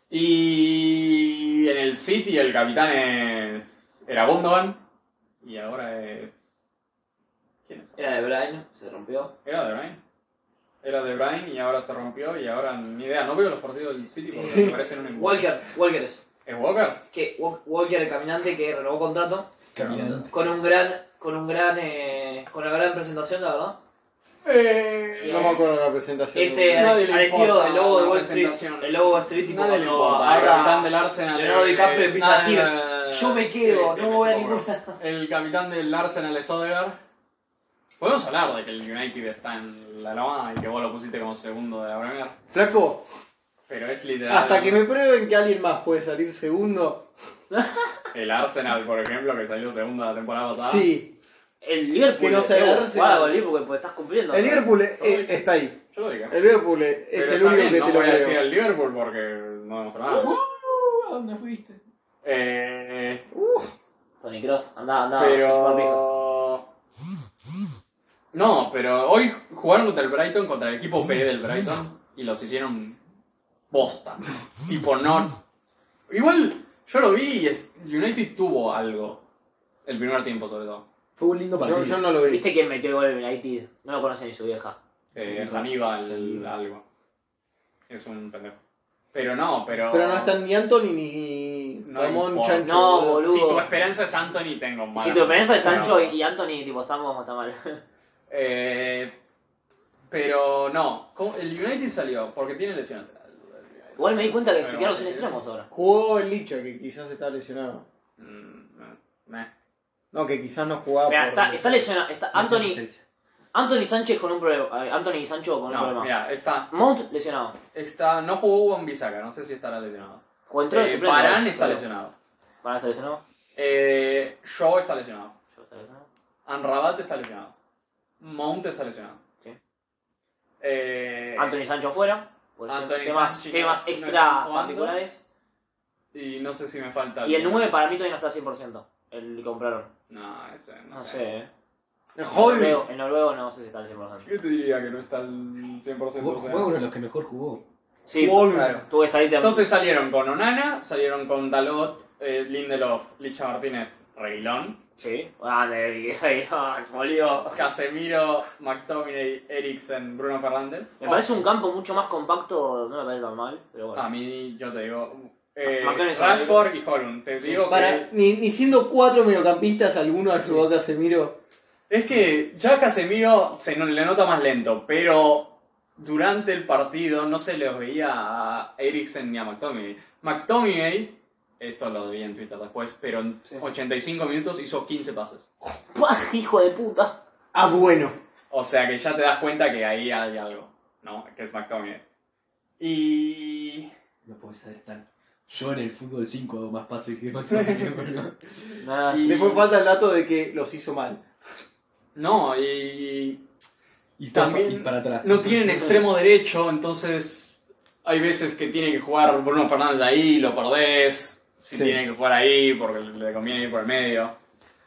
Y en el City el capitán es... era Gundogan. Y ahora es... ¿Quién es? Era de Bruyne, se rompió. Era De Bruyne. Era De Bruyne y ahora se rompió y ahora ni idea. No veo los partidos del City porque me parecen un embole. Walker, Walker es. ¿Es Walker? Es que Wa- Walker, el caminante que renovó contrato, Caminante. con un gran, con un gran, eh, con una gran presentación, la verdad. Eh, No me acuerdo de la presentación. Ese al, Nadie le al estilo importa del logo de la Wall Street. presentación. El logo de Wall Street, tipo Nadie le cuando importa. El agarra- capitán del Arsenal Leonardo es- DiCaprio empieza a decir, Nah, yo me quedo, sí, sí, no me voy a chupa ningún huevo. lado. El capitán del Arsenal es Odegaard. Podemos hablar de que el United está en la loma y que vos lo pusiste como segundo de la Premier. Flaco, Pero es literal. hasta que me prueben que alguien más puede salir segundo. El Arsenal, por ejemplo, que salió segundo la temporada pasada. Sí. El Liverpool, Que no sea el eh, Arsenal. guarda con el Liverpool porque estás cumpliendo. El Liverpool Yo eh, dije. está ahí. Yo lo dije. El Liverpool es Pero el está único bien, que no te lo voy a decir creo. el Liverpool porque no demostró nada. Uh, ¿A dónde fuiste? Eh, Tony Cross, anda, anda. chupar pijas. pero... No, pero hoy jugaron contra el Brighton, contra el equipo P del Brighton, y los hicieron bosta. Tipo, no... Igual, yo lo vi y es- United tuvo algo. El primer tiempo, sobre todo. Fue un lindo partido. Yo, yo no lo vi. ¿Viste quién metió el gol en United? No lo conoce ni su vieja. Eh, Hannibal, algo. Es un pendejo. Pero no, pero... Pero no están ni Anthony ni No Ramón importa. Chancho. No, boludo. boludo. Si tu esperanza es Anthony, tengo mal. Si tu defensa es Sancho Pero- y Anthony, tipo, estamos, está mal. Eh, pero no, ¿cómo? El United salió porque tiene lesiones. Igual me di cuenta que se Bueno, quedaron sí, sin sí. extremos ahora. Jugó el Licha, que quizás está lesionado. Mm, meh. No, que quizás no jugaba Mira, por... está, está lesionado. Está Anthony, Asistencia. Anthony Sánchez con un problema. eh, Anthony y Sancho con un No, problema. mira, está, Mount lesionado. está, no jugó Wan Bissaka, no sé si estará lesionado. O entró de Eh, suplente. Varane está Claro. lesionado. Varane está lesionado. Eh, Shaw está lesionado. Yo está lesionado. Anrabat está lesionado. Mount está lesionado. Sí. Eh, Anthony Sancho afuera. Pues Anthony temas, Sancho temas no- no extra está jugando. particulares. Y no sé si me falta. Y el alguno. nueve para mí todavía no está al cien por ciento. El que compraron. No, ese no, No sé. sé, eh. El Joder. noruego, el noruego no sé si está al cien por ciento. Yo te diría que no está al cien por ciento. Jugó, o sea. fue uno de los que mejor jugó. Sí, Jugó- Claro. tuve que salir de... Entonces salieron con Onana, salieron con Dalot, eh, Lindelof, Licha Martínez, Reguilón, Sí, ah, de volvió. Casemiro, McTominay, Eriksen, Bruno Fernández. Me parece un campo mucho más compacto, no me parece tan mal, pero bueno. A mí, yo te digo, eh, McTominay Rashford y Holland. Te digo Para, que ni, ni siendo cuatro mediocampistas, alguno ayudó a Casemiro. es que ya Casemiro se no- le nota más lento, pero durante el partido no se les veía a Eriksen ni a McTominay. McTominay, esto lo vi en Twitter después, pero en Sí. ochenta y cinco minutos hizo quince pases. ¡Pah, hijo de puta! Ah, bueno. O sea que ya te das cuenta que ahí hay algo, ¿no? Que es McTominay. Y... No puedo saber tan. Yo en el fútbol cinco hago más pases que McTominay, pero no. Nada, Y- Después falta el dato de que los hizo mal. No, y... Y, todo pa- También y para atrás. no tienen extremo derecho, entonces hay veces que tiene que jugar Bruno Fernández ahí, lo perdés. Si Sí. tiene que jugar ahí porque le conviene ir por el medio.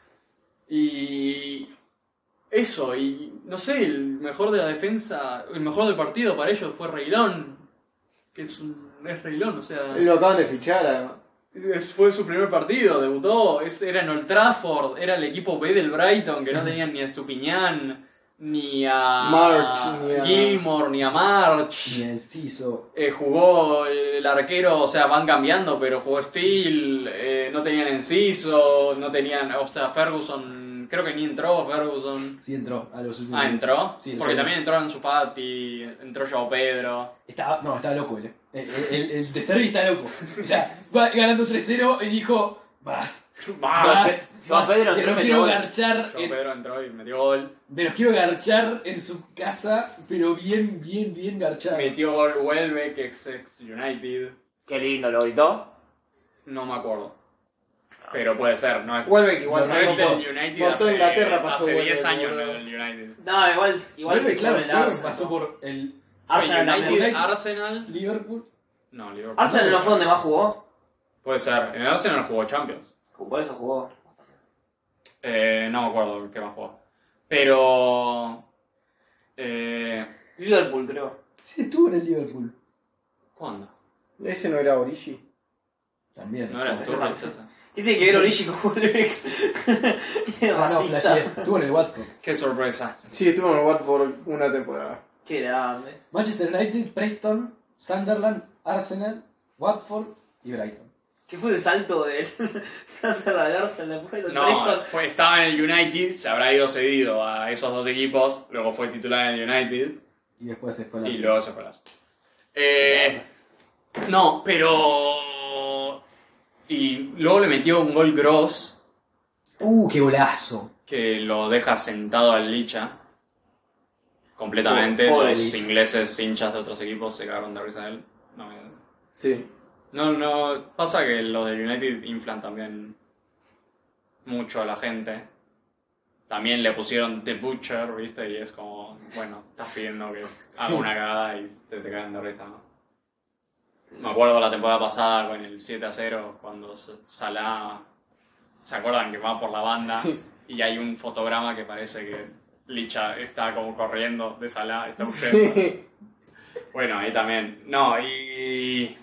Y eso, y no sé, el mejor de la defensa, el mejor del partido para ellos fue Reguilón, que es un es Reguilón, o sea, Lo acaban de fichar, además. es- fue su primer partido, debutó, es- era en Old Trafford, era el equipo B del Brighton, que no tenían ni a Estupiñán, ni a March, ni a- Gilmore, ni a March. Ni Enciso. Eh, jugó el arquero, o sea, van cambiando, pero jugó Steel, eh, no tenían Enciso, no tenían, o sea, Ferguson, creo que ni entró Ferguson. Sí entró a los últimos. Ah, entró, Sí, porque sí. también entró Ansu Fati, entró Joao Pedro. Estaba, no, estaba loco él. eh. El, el, el de Servi está loco. O sea, va ganando tres cero y dijo, vas, vas, Joao vas, Pedro me entró y los metió quiero gol. garchar, Joao en- Pedro entró y metió gol. me los quiero garchar en su casa, pero bien, bien, bien garchado. Metió gol Welbeck, ex, ex United, Qué lindo, lo gritó. no me acuerdo. Pero puede ser, no es... Vuelve que igual no pasó es del por, United por toda hace, Inglaterra pasó hace Welbeck, diez años boludo. no del United. No, igual, igual Vuelve, se claro, pone el Vuelve Arsenal. pasó por el Arsenal Fue también. United, United. Arsenal... Liverpool. No, Liverpool. Arsenal no fue donde más jugó. Puede ser, en el Arsenal jugó Champions. Por eso jugó. Eh, no me acuerdo qué más jugó. Pero... Eh, Liverpool, creo. Sí, estuvo en el Liverpool. ¿Cuándo? Ese no era Origi. También. No era Ese Sturridge también. ese. ¿Qué tiene que ver Origi con Welbeck? Qué Ah, no, racista. flashé. Estuvo en el Watford. Qué sorpresa. Sí, estuvo en el Watford una temporada. Qué grande. Manchester United, Preston, Sunderland, Arsenal, Watford y Brighton. ¿Qué fue el salto del Sunderland al Arsenal después del No, Preston? fue, estaba en el United, se habrá ido cedido a esos dos equipos, luego fue titular en el United Y después se fue a la y luego se fue a las... Eh, no, pero... Y luego le metió un gol Gross ¡Uh, qué golazo! que lo deja sentado al Licha. Completamente, Pobre los Licha. ingleses hinchas de otros equipos se cagaron de risa de él. No, me- Sí. No, no, pasa que los de United inflan también mucho a la gente. También le pusieron The Butcher, ¿viste? Y es como, bueno, estás pidiendo que haga una cagada y te, te cagan de risa, ¿no? Me acuerdo la temporada pasada con el siete a cero, cuando S- Salah, ¿se acuerdan que va por la banda? Sí. Y hay un fotograma que parece que Licha está como corriendo de Salah, está huyendo. Bueno, ahí también. No, y...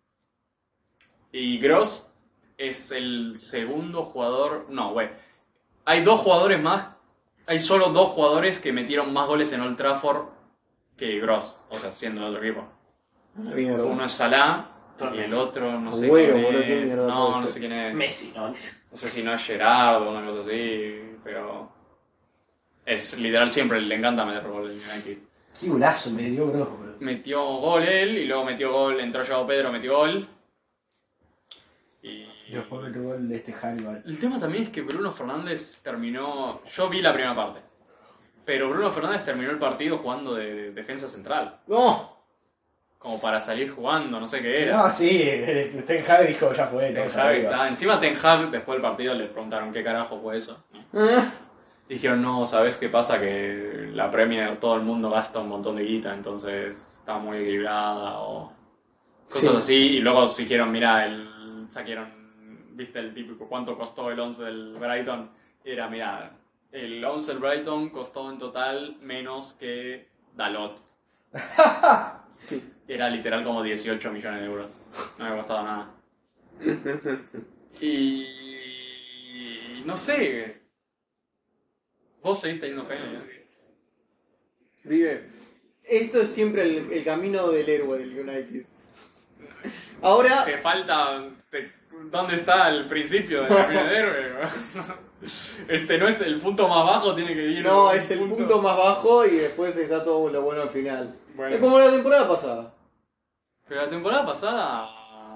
Y Gross es el segundo jugador... No, güey. Hay dos jugadores más... Hay solo dos jugadores que metieron más goles en Old Trafford que Gross. O sea, siendo de otro equipo. La mierda. Uno es Salah y Messi. el otro no sé Agüero, quién boludo, es. qué mierda No, puede no ser. sé quién es. Messi, ¿no? No sé si no es Gerardo o una cosa así, pero... Es literal siempre, le encanta meter gol en United. ¡Qué golazo me dio Gross, bro! Metió gol él y luego metió gol, entró Joao Pedro, metió gol. Y... Y después metió gol de este Hannibal. El tema también es que Bruno Fernández terminó... Yo vi la primera parte. Pero Bruno Fernández terminó el partido jugando de defensa central. ¡No! Como para salir jugando, no sé qué era. No, sí, Ten Hag dijo, ya fue. Ten todos Hag arriba. está... Encima Ten Hag, después del partido, le preguntaron qué carajo fue eso. Ah, Dijeron, no, ¿sabes qué pasa? Que la Premier, todo el mundo gasta un montón de guita, entonces está muy equilibrada o cosas Sí. así. Y luego dijeron, mira, el, saquieron, viste el típico, ¿cuánto costó el once del Brighton? Y era, mira, El once del Brighton costó en total menos que Dalot. Sí. Era literal como dieciocho millones de euros. No me costaba nada. Y... no sé. ¿Vos seguís teniendo fe en el United? Vive. Esto es siempre el, el camino del héroe del United. Ahora, Te falta... te- ¿Dónde está el principio del camino del héroe? Este no es el punto más bajo, tiene que ir... no, un es el punto más bajo y después está todo lo bueno al final. Bueno. Es como la temporada pasada. Pero la temporada pasada...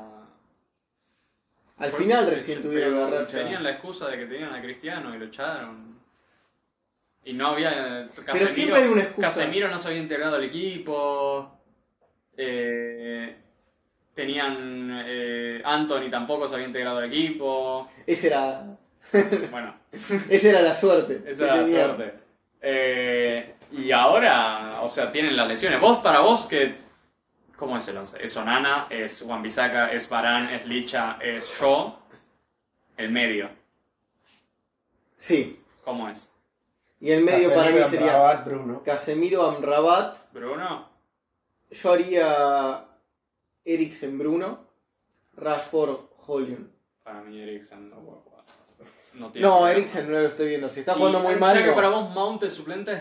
Al Fue- final recién tuvieron pero la racha. Tenían la excusa de que tenían a Cristiano y lo echaron. Y no había... Pero siempre hay una excusa. Casemiro no se había integrado al equipo. Eh, tenían... Eh, Anthony tampoco se había integrado al equipo. Esa era, Bueno, esa era la suerte. esa que era la tenían. suerte. Eh, y ahora, o sea, tienen las lesiones. Vos, para vos, que... ¿Cómo es el once? Es Onana, es Wan-Bissaka, es Varane, es Licha, es Shaw. El medio. Sí. ¿Cómo es? Y el medio para mí Casemiro, sería Amrabat, Bruno. Casemiro, Amrabat. Bruno. Yo haría Eriksen, Bruno. Rashford, Hollywood. Para mí Eriksen no puede jugar. No, tiene No, problema. Eriksen no lo estoy viendo. Si está Y, jugando muy ¿en mal. serio no. para vos Mount es suplente?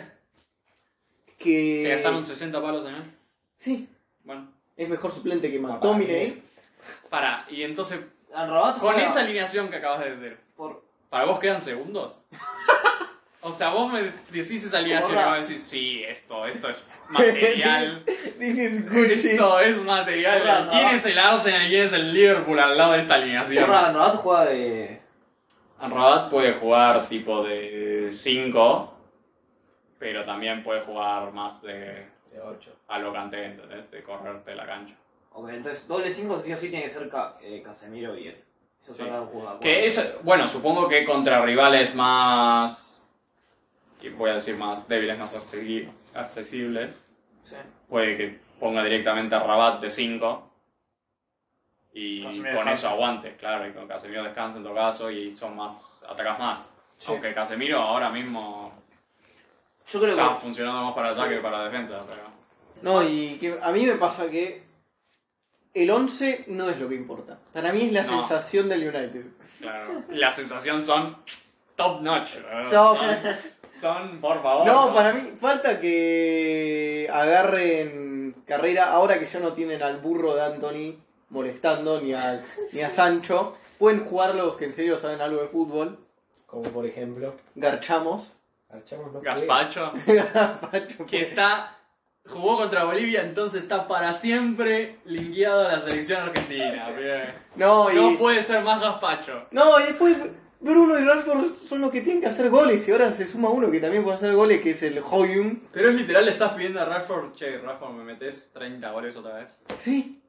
Que... ¿Se gastaron sesenta palos en él? Sí, Bueno. es mejor suplente que Papá, McTominay. Para, y entonces, Amrabat con juega esa alineación que acabas de decir, por... ¿para vos quedan segundos? O sea, vos me decís esa alineación y Borra. vas a decir, sí, esto, esto es material. This is good shit. Esto es material. Borra, ¿Quién no. es el Arsenal y quién es el Liverpool al lado de esta alineación? Borra, Amrabat juega de... Amrabat puede jugar tipo de cinco, pero también puede jugar más de De ocho. a lo Kanté, ¿entendés? De correrte la cancha. Ok, entonces doble cinco sí o sí tiene que ser Ca- eh, Casemiro y él. Eso Sí. está jugado. Que es, bueno, supongo que contra rivales más, y voy a decir más débiles, más accesi- accesibles, Sí. puede que ponga directamente a Rabat de cinco y Casemiro con descansa. eso aguante, claro, y con Casemiro descansa en todo caso y son más, atacas más. Sí. Aunque Casemiro ahora mismo Yo creo está que... funcionando más para ataque que para defensa, pero... No, y que a mí me pasa que el once no es lo que importa. Para mí es la No. sensación del United. Claro, la sensación son top notch. ¿verdad? Top. Son, son, por favor. No, para mí falta que agarren carrera ahora que ya no tienen al burro de Anthony molestando ni a, ni a Sancho. Pueden jugar los que en serio saben algo de fútbol. Como por ejemplo, Garchamos. Archamos no Gaspacho, Pacho, que está jugó contra Bolivia, entonces está para siempre linkeado a la selección argentina. Bien. No, y, No puede ser más Gaspacho. no, y después Bruno y Rashford son los que tienen que hacer goles. Y ahora se suma uno que también puede hacer goles, que es el Hoyun. Pero es literal, le estás pidiendo a Rashford, che, Rashford, ¿me metes treinta goles otra vez? Sí.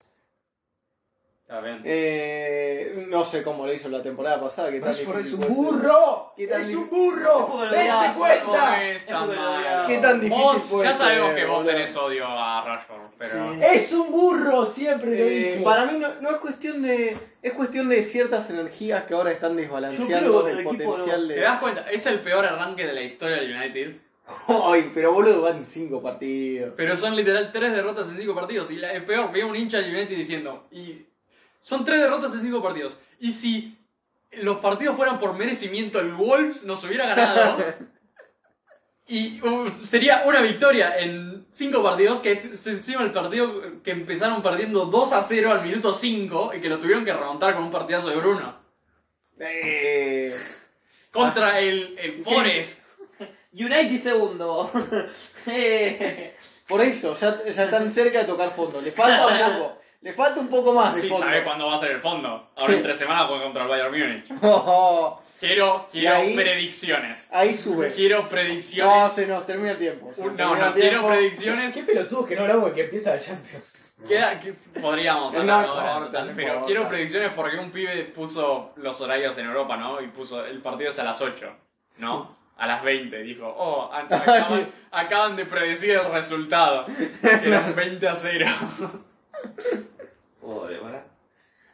Está bien. Eh, no sé cómo lo hizo la temporada pasada. ¿Qué tan Rashford es difícil un puede ser? burro. ¿Qué tan Es difícil? un burro. Es ¡Dense porque No cuenta! es tan Es porque lo malo. odiaba. ¿Qué tan difícil Vos, puede ya sabemos ser, que vos boludo? tenés odio a Rashford, pero... Es un burro, siempre lo Eh, dije. para mí no, no es cuestión de es cuestión de ciertas energías que ahora están Yo desbalanceando creo que el el equipo potencial ¿Te de... das cuenta? Es el peor arranque de la historia del United. Ay, pero boludo, van cinco partidos. Pero son literal tres derrotas en cinco partidos. Y la, el peor, veo un hincha del United diciendo... Y son tres derrotas en cinco partidos. Y si los partidos fueran por merecimiento, el Wolves nos hubiera ganado. Y uh, sería una victoria en cinco partidos, que es, es encima el partido que empezaron perdiendo dos a cero al minuto cinco y que lo tuvieron que remontar con un partidazo de Bruno. Eh, Contra el, el Forest. United segundo. Eh, por eso, ya, ya están cerca de tocar fondo. Le falta un poco. Le falta un poco más de Sí, fondo. sabe cuándo va a ser el fondo. Ahora en tres semanas juega contra el Bayern Múnich. Oh, Quiero, quiero ahí- predicciones. ahí sube. Quiero No, predicciones. se nos termina el tiempo. se nos Un- no, termina no, el quiero tiempo. predicciones. Qué pelotudos que no hablamos de que empieza la Champions. Queda, que podríamos No hablar importa, ahora, total, no pero importa. quiero predicciones porque un pibe puso los horarios en Europa, ¿no? Y puso el partido es a las ocho, ¿no? A las veinte, dijo, oh, an- acaban, acaban de predecir el resultado. Eran veinte a cero. Joder, ¿verdad?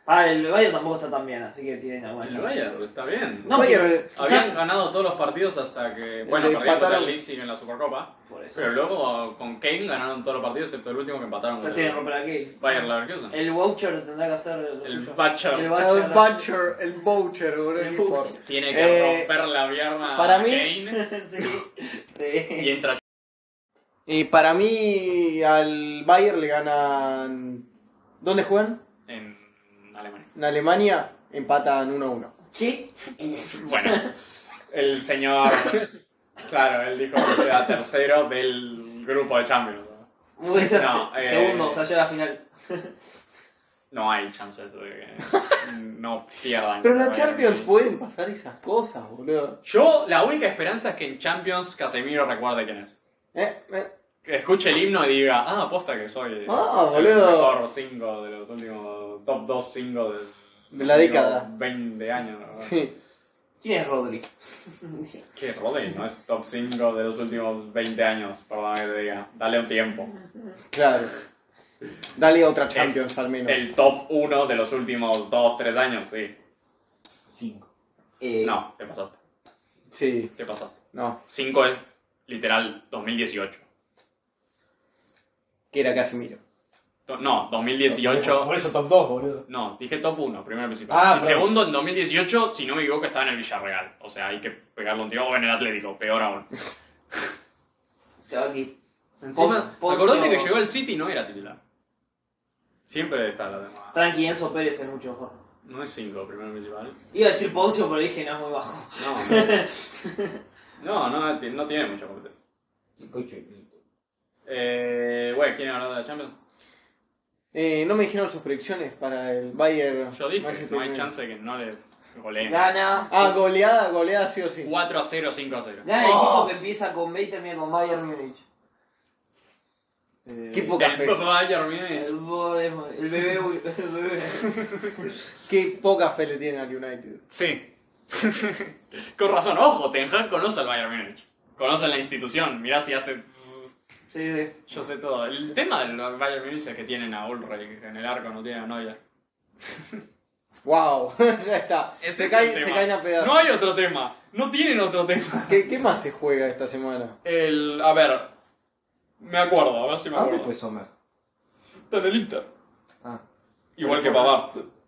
Ah, el Bayern tampoco está tan bien, así que tienen alguna El chance. Bayern está bien. No, Bayern, Habían quizá- ganado todos los partidos hasta que. Bueno, Le perdieron contra empataron. el Leipzig en la Supercopa. Por eso. Pero luego con Kane ganaron todos los partidos excepto el último que empataron No con tienen que el romper aquí. Bayern Leverkusen. El voucher tendrá que hacer lo El suyo. Butcher. El El voucher. Butcher, el Boucher, boludo. El qué Boucher. forro. Tiene que Eh, romper la pierna para a mí- Kane Sí. y Sí. entra. Y para mí al Bayern le ganan... ¿Dónde juegan? En Alemania. En Alemania empatan uno a uno. ¿Qué? Bueno, el señor. Claro, él dijo que era tercero del grupo de Champions. ¿no? Bueno, No, se- eh, segundo, o sea, llega a la final. No hay chances de que no pierdan. Pero en la contra Champions Bayern. pueden pasar esas cosas, boludo. Yo, la única esperanza es que en Champions Casemiro recuerde quién es. Eh, eh. Que escuche el himno y diga, ah, aposta que soy Ah, el boludo. mejor cinco de los últimos, top dos cinco de, De la década. veinte años. ¿no? Sí. ¿Quién es Rodri? Que Rodri no es top cinco de los últimos veinte años, perdón que te diga. Dale un tiempo. Claro. Dale otra Champions Es al menos. el top uno de los últimos dos, tres años, sí. Cinco. Eh, No, te pasaste. Sí, Te pasaste. no. cinco es literal dos mil dieciocho. Que era Casemiro. Do- No, dos mil dieciocho. Por eso top dos, boludo. No, dije top uno, primero principal. Ah, y pero- segundo, en dos mil dieciocho, si no me equivoco, estaba en el Villarreal. O sea, hay que pegarle un tiro. O en el Atlético, peor aún. Te va aquí. Encima, Pon- acordate Poncio- que llegó el City y no era titular. Siempre está la demás. Tranqui, Enzo Pérez es mucho mejor. No es cinco, primero principal. Iba a decir Poncio, pero dije no es muy bajo. No, no, no, no tiene mucho competencia. Eh, güey, ¿quién ha hablado de la Champions? Eh, ¿No me dijeron sus predicciones para el Bayern? Yo dije, Manchester no hay United? chance que no les goleen. Gana. Ah, goleada, goleada sí o sí. cuatro a cero, cinco a cero. Gana el Oh. equipo que empieza con B y termina con Bayern Múnich. Qué poca El fe. Bayern Múnich. El, bo- el bebé. El bebé. Qué poca fe le tienen al United. Sí. Con razón, ojo, Ten Hag conoce al Bayern Múnich. Conoce la institución, mirá si hace... Sí, sí. Yo sé todo. El tema del Bayern Múnich es que tienen a Ulreich en el arco, no tienen a Neuer. Wow, ya está. Ese Se, es caen, el se tema. caen a pedazos. No hay otro tema, no tienen otro tema. ¿Qué, ¿Qué más se juega esta semana? El... A ver... Me acuerdo, a ver si me ¿A dónde acuerdo. fue Sommer? Está en el Inter. Ah. Igual que Pavard.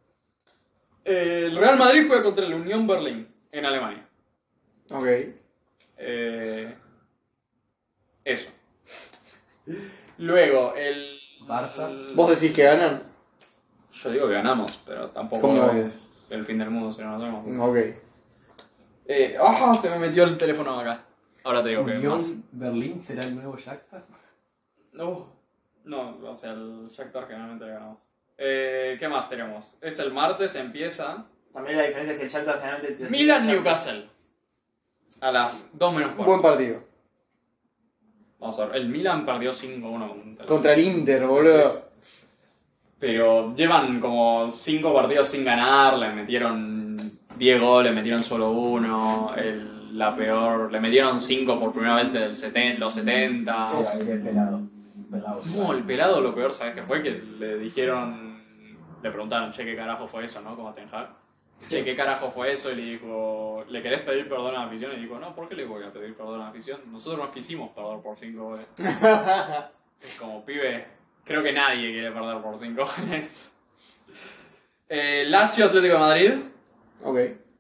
El Real Madrid juega contra el Unión Berlín, en Alemania. Ok. Eh, eso. Luego, el... Barça. el- ¿Vos decís que ganan? Yo digo que ganamos, pero tampoco ¿Cómo? es el fin del mundo si no nos vemos. Ok. Eh, ¡Ah! Se me metió el teléfono acá. Ahora te digo que Unión más. Berlín será el nuevo Shakhtar. No, no, o sea, el Shakhtar generalmente le ganamos. Eh, ¿Qué más tenemos? Es el martes, empieza También la diferencia es que el Shakhtar generalmente... Milan Newcastle. A las dos menos Un cuarto. buen partido. Vamos a ver, el Milan perdió cinco uno contra el- Contra el Inter, boludo. Pero llevan como cinco partidos sin ganar, le metieron diez goles, le metieron solo uno, el- la peor, le metieron cinco por primera vez desde el seten- los setenta. Sí, ahí el pelado. Pelado. No, el pelado lo peor, ¿sabes qué fue? Que le dijeron, le preguntaron, che, ¿qué carajo fue eso, no? Como Ten Hag. Che, ¿qué carajo fue eso? Y le dijo, ¿le querés pedir perdón a la afición? Y dijo, no, ¿por qué le voy a pedir perdón a la afición? Nosotros nos quisimos perder por cinco goles. Es como, pibe, creo que nadie quiere perder por cinco goles. Eh, Lazio Atlético de Madrid. Ok.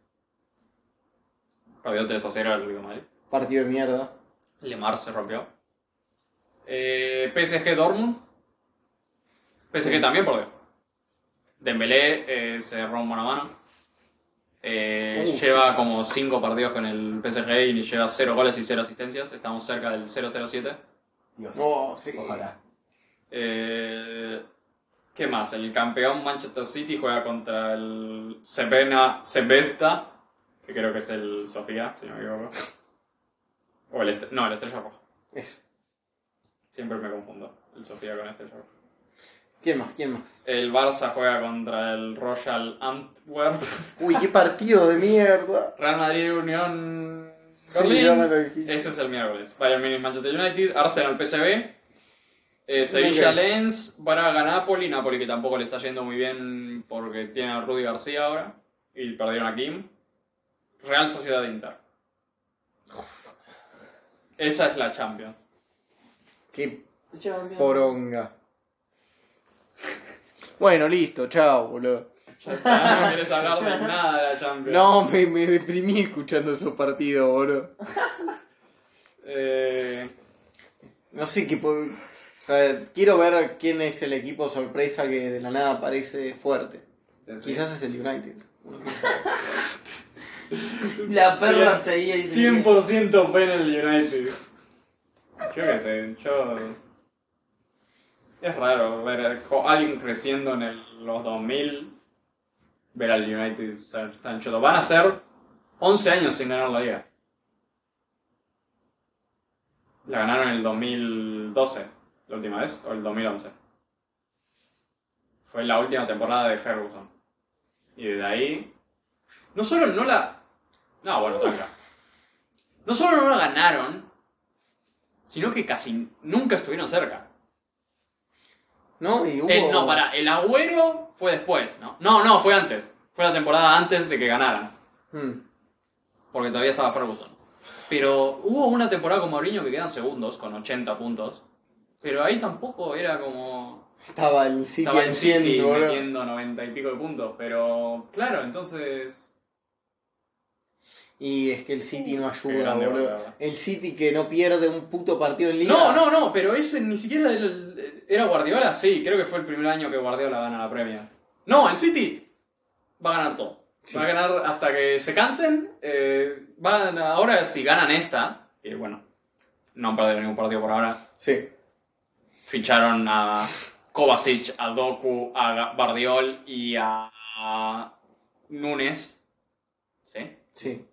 Perdió tres a cero el Atlético de Madrid. Partido de mierda. Lemar se rompió. Eh, P S G Dortmund. P S G también perdió. Dembélé eh, se rompe una mano. Eh, Uh, lleva como cinco partidos con el P S G y lleva cero goles y cero asistencias. Estamos cerca del cero cero siete. Dios. No, sí. Ojalá. Eh, ¿Qué más? El campeón Manchester City juega contra el Cebena Cebesta, que creo que es el Sofía, si no me equivoco. O el Est- no, el Estrella Roja. Eso. Siempre me confundo, el Sofía con Estrella Roja. ¿Quién más? ¿Quién más? El Barça juega contra el Royal Antwerp. Uy, qué partido de mierda. Real Madrid Unión Sí, ya me Berlín. lo dijiste. Ese es el miércoles. Bayern Munich Manchester United. Arsenal P S V. Eh, Sevilla Ok. Lens, Braga Napoli, Napoli que tampoco le está yendo muy bien porque tiene a Rudy García ahora y perdieron a Kim. Real Sociedad Inter. Esa es la Champions. Qué poronga. Bueno, listo, chao, boludo. Ya está, no quieres hablar de nada de la Champions. No, me, me deprimí escuchando esos partidos, boludo. Eh, No sé qué. po- O sea, quiero ver quién es el equipo sorpresa que de la nada parece fuerte. Quizás es el United. Uno quién sabe. La perra Cien- seguía y cien por ciento fe en el United. Yo qué sé, yo... Es raro ver a alguien creciendo en el- los dos mil, ver al United ser tan choto. Van a ser once años sin ganar la liga. La ganaron en el dos mil doce, la última vez, o el dos mil once. Fue la última temporada de Ferguson. Y desde ahí... No solo no la... No, bueno, tranca. No solo no la ganaron, sino que casi nunca estuvieron cerca. ¿No? Y hubo... El, no, para, el Agüero fue después, ¿no? No, no, fue antes. Fue la temporada antes de que ganaran. Hmm. Porque todavía estaba Ferguson. Pero hubo una temporada con Mourinho que quedan segundos, con ochenta puntos. Pero ahí tampoco era como... Estaba el City Estaba el en cien, City boludo. metiendo noventa y pico de puntos. Pero, claro, entonces... Y es que el City no Qué ayuda, grande, boludo. boludo. El City que no pierde un puto partido en liga. No, no, no, pero ese ni siquiera era, el- era Guardiola, sí, creo que fue el primer año que Guardiola gana la Premier. No, el City va a ganar todo. Sí. Va a ganar hasta que se cansen. Eh, van a- ahora si ganan esta, que bueno, no han perdido ningún partido por ahora, Sí. ficharon a Kovacic, a Doku, a Bardiol y a, a Núñez. ¿Sí? Sí.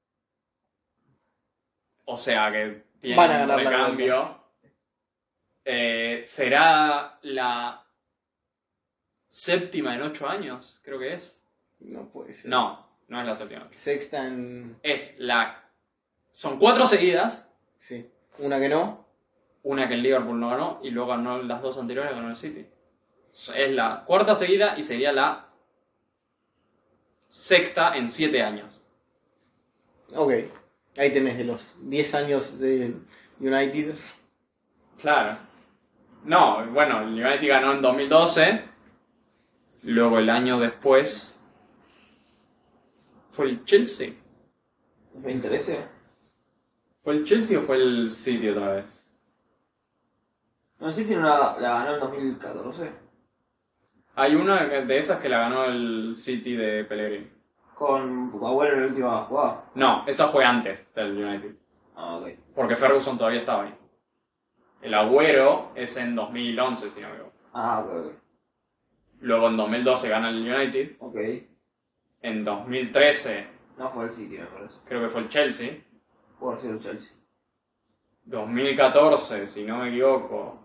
O sea que tienen Van a ganar un la recambio. Eh, será la séptima en ocho años, creo que es. No puede ser. No, no es la séptima en ocho. Sexta en... Es la... Son cuatro seguidas. Sí. Una que no. Una que el Liverpool no ganó y luego ganó las dos anteriores, ganó el City. Es la cuarta seguida y sería la sexta en siete años. Ok. Ahí tenés de los diez años de United. Claro. No, bueno, el United ganó en dos mil doce. Luego el año después fue el Chelsea. ¿veinte trece? ¿Fue el Chelsea o fue el City otra vez? No sé si tiene una, la ganó en dos mil catorce. Hay una de esas que la ganó el City de Pellegrini. Con Agüero en la última jugada. No, esa fue antes del United. Ah, ok. Porque Ferguson todavía estaba ahí. El Agüero es en dos mil once, si no me equivoco. Ah, ok, ok. Luego en dos mil doce gana el United. Ok. En dos mil trece No fue el City, me parece. creo que fue el Chelsea. Puede ser el Chelsea. dos mil catorce, si no me equivoco,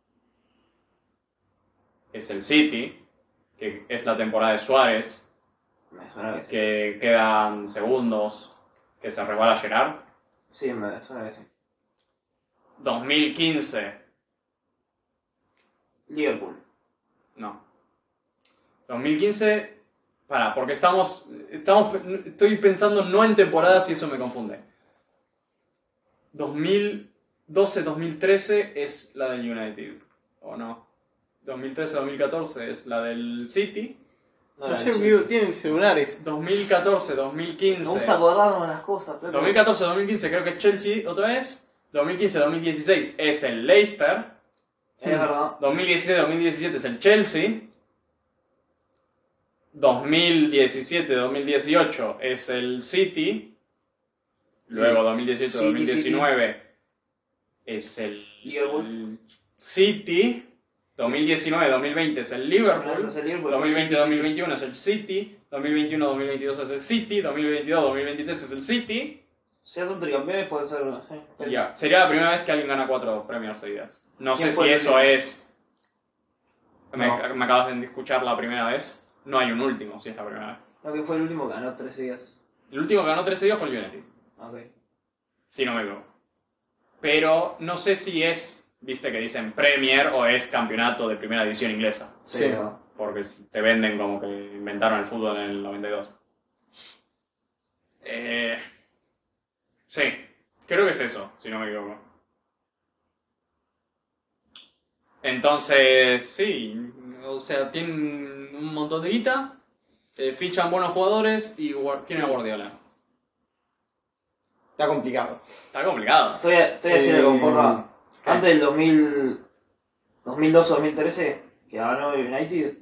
es el City, que es la temporada de Suárez, Me suena que sí. que quedan segundos, que se resbala Gerard. Sí, me suena que sí. dos mil quince, Liverpool. no. dos mil quince, para, porque estamos, estamos, estoy pensando no en temporadas y eso me confunde. dos mil doce dos mil trece es la del United, ¿o no? dos mil trece dos mil catorce es la del City. No, No era sé, el vivo, Chelsea. tienen celulares. dos mil catorce dos mil Me quince gusta acordarme de las cosas, pero... dos mil catorce dos mil quince creo que es Chelsea otra vez. dos mil quince dos mil dieciséis es el Leicester. Es verdad. dos mil diecisiete dos mil diecisiete es el Chelsea. dos mil diecisiete dos mil dieciocho es el City. Luego dos mil dieciocho dos mil diecinueve es el Liverpool. el City. dos mil diecinueve dos mil veinte es el Liverpool. No, es el Liverpool, dos mil veinte City, dos mil veintiuno es el City. dos mil veintiuno dos mil veintidós es el City. dos mil veintidós dos mil veintitrés es el City. Si son tricampeones, puede ser... Sí. Y ya, sería la primera vez que alguien gana cuatro premios seguidas. No sé ¿Quién si fue el eso último? es... Me, No. me acabas de escuchar la primera vez. No hay un último, si es la primera vez. No, que fue el último que ganó tres días. El último que ganó tres seguidas fue el United. Ok. Si no me equivoco. Pero no sé si es viste que dicen Premier o es campeonato de primera división inglesa. Sí, Sí. ¿no? Porque te venden como que inventaron el fútbol en el noventa y dos. Eh, sí, creo que es eso, si no me equivoco. Entonces, sí, o sea, tienen un montón de guita, eh, fichan buenos jugadores y guar- tienen a Guardiola. Está complicado. Está complicado. Estoy, estoy haciendo con porra. ¿Qué? Antes del dos mil, dos mil doce dos mil trece, que ganó el United,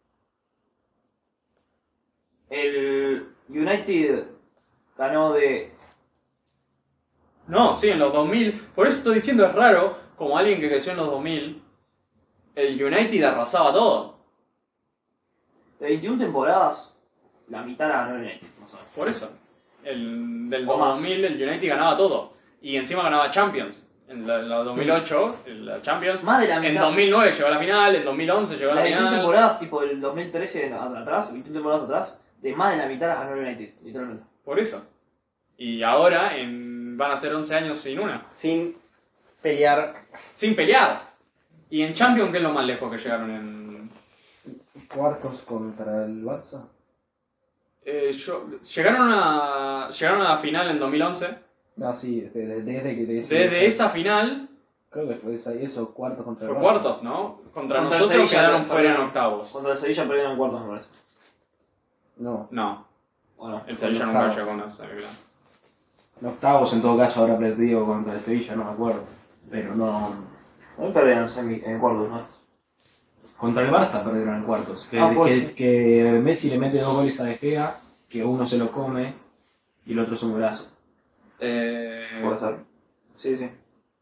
el United ganó de... No, sí, en los dos mil. Por eso estoy diciendo, es raro, como alguien que creció en los dos mil, el United arrasaba todo. de veintiuna temporadas, la mitad la ganó el United, más o menos. Por eso. El, del O más. dos mil el United ganaba todo. Y encima ganaba Champions. En la, la dos mil ocho, en la Champions. Más de la En mitad. dos mil nueve llegó a la final, en dos mil once llegó a Las la veintiuna final. temporadas, tipo el dos mil trece atrás, veintiuna temporadas atrás, de más de la mitad las ganó el United, literalmente. Por eso. Y ahora en, van a ser once años sin una. Sin pelear. Sin pelear. Y en Champions, ¿qué es lo más lejos que llegaron en...? Cuartos contra el Barça. Eh, yo- llegaron, a, llegaron a la final en dos mil once. Ah, sí, desde, desde que te Desde esa final, Creo que fue esa, eso, cuartos contra fue el Barça. cuartos, ¿no? Contra, Contra el nosotros Sevilla, quedaron contra- fuera en octavos. Contra el Sevilla perdieron en cuartos, me parece. No, No, Bueno, el Fue en Sevilla nunca octavos. llegó a una semifinal. en octavos en todo caso habrá perdido contra el Sevilla, no me acuerdo. Pero no. no perdieron en, semi- en cuartos, ¿no? Contra el Barça perdieron en cuartos. Que, Ah, pues. que es que Messi le mete dos goles a De Gea, que uno se lo come y el otro es un golazo. Eh, Puede ser. Sí, sí.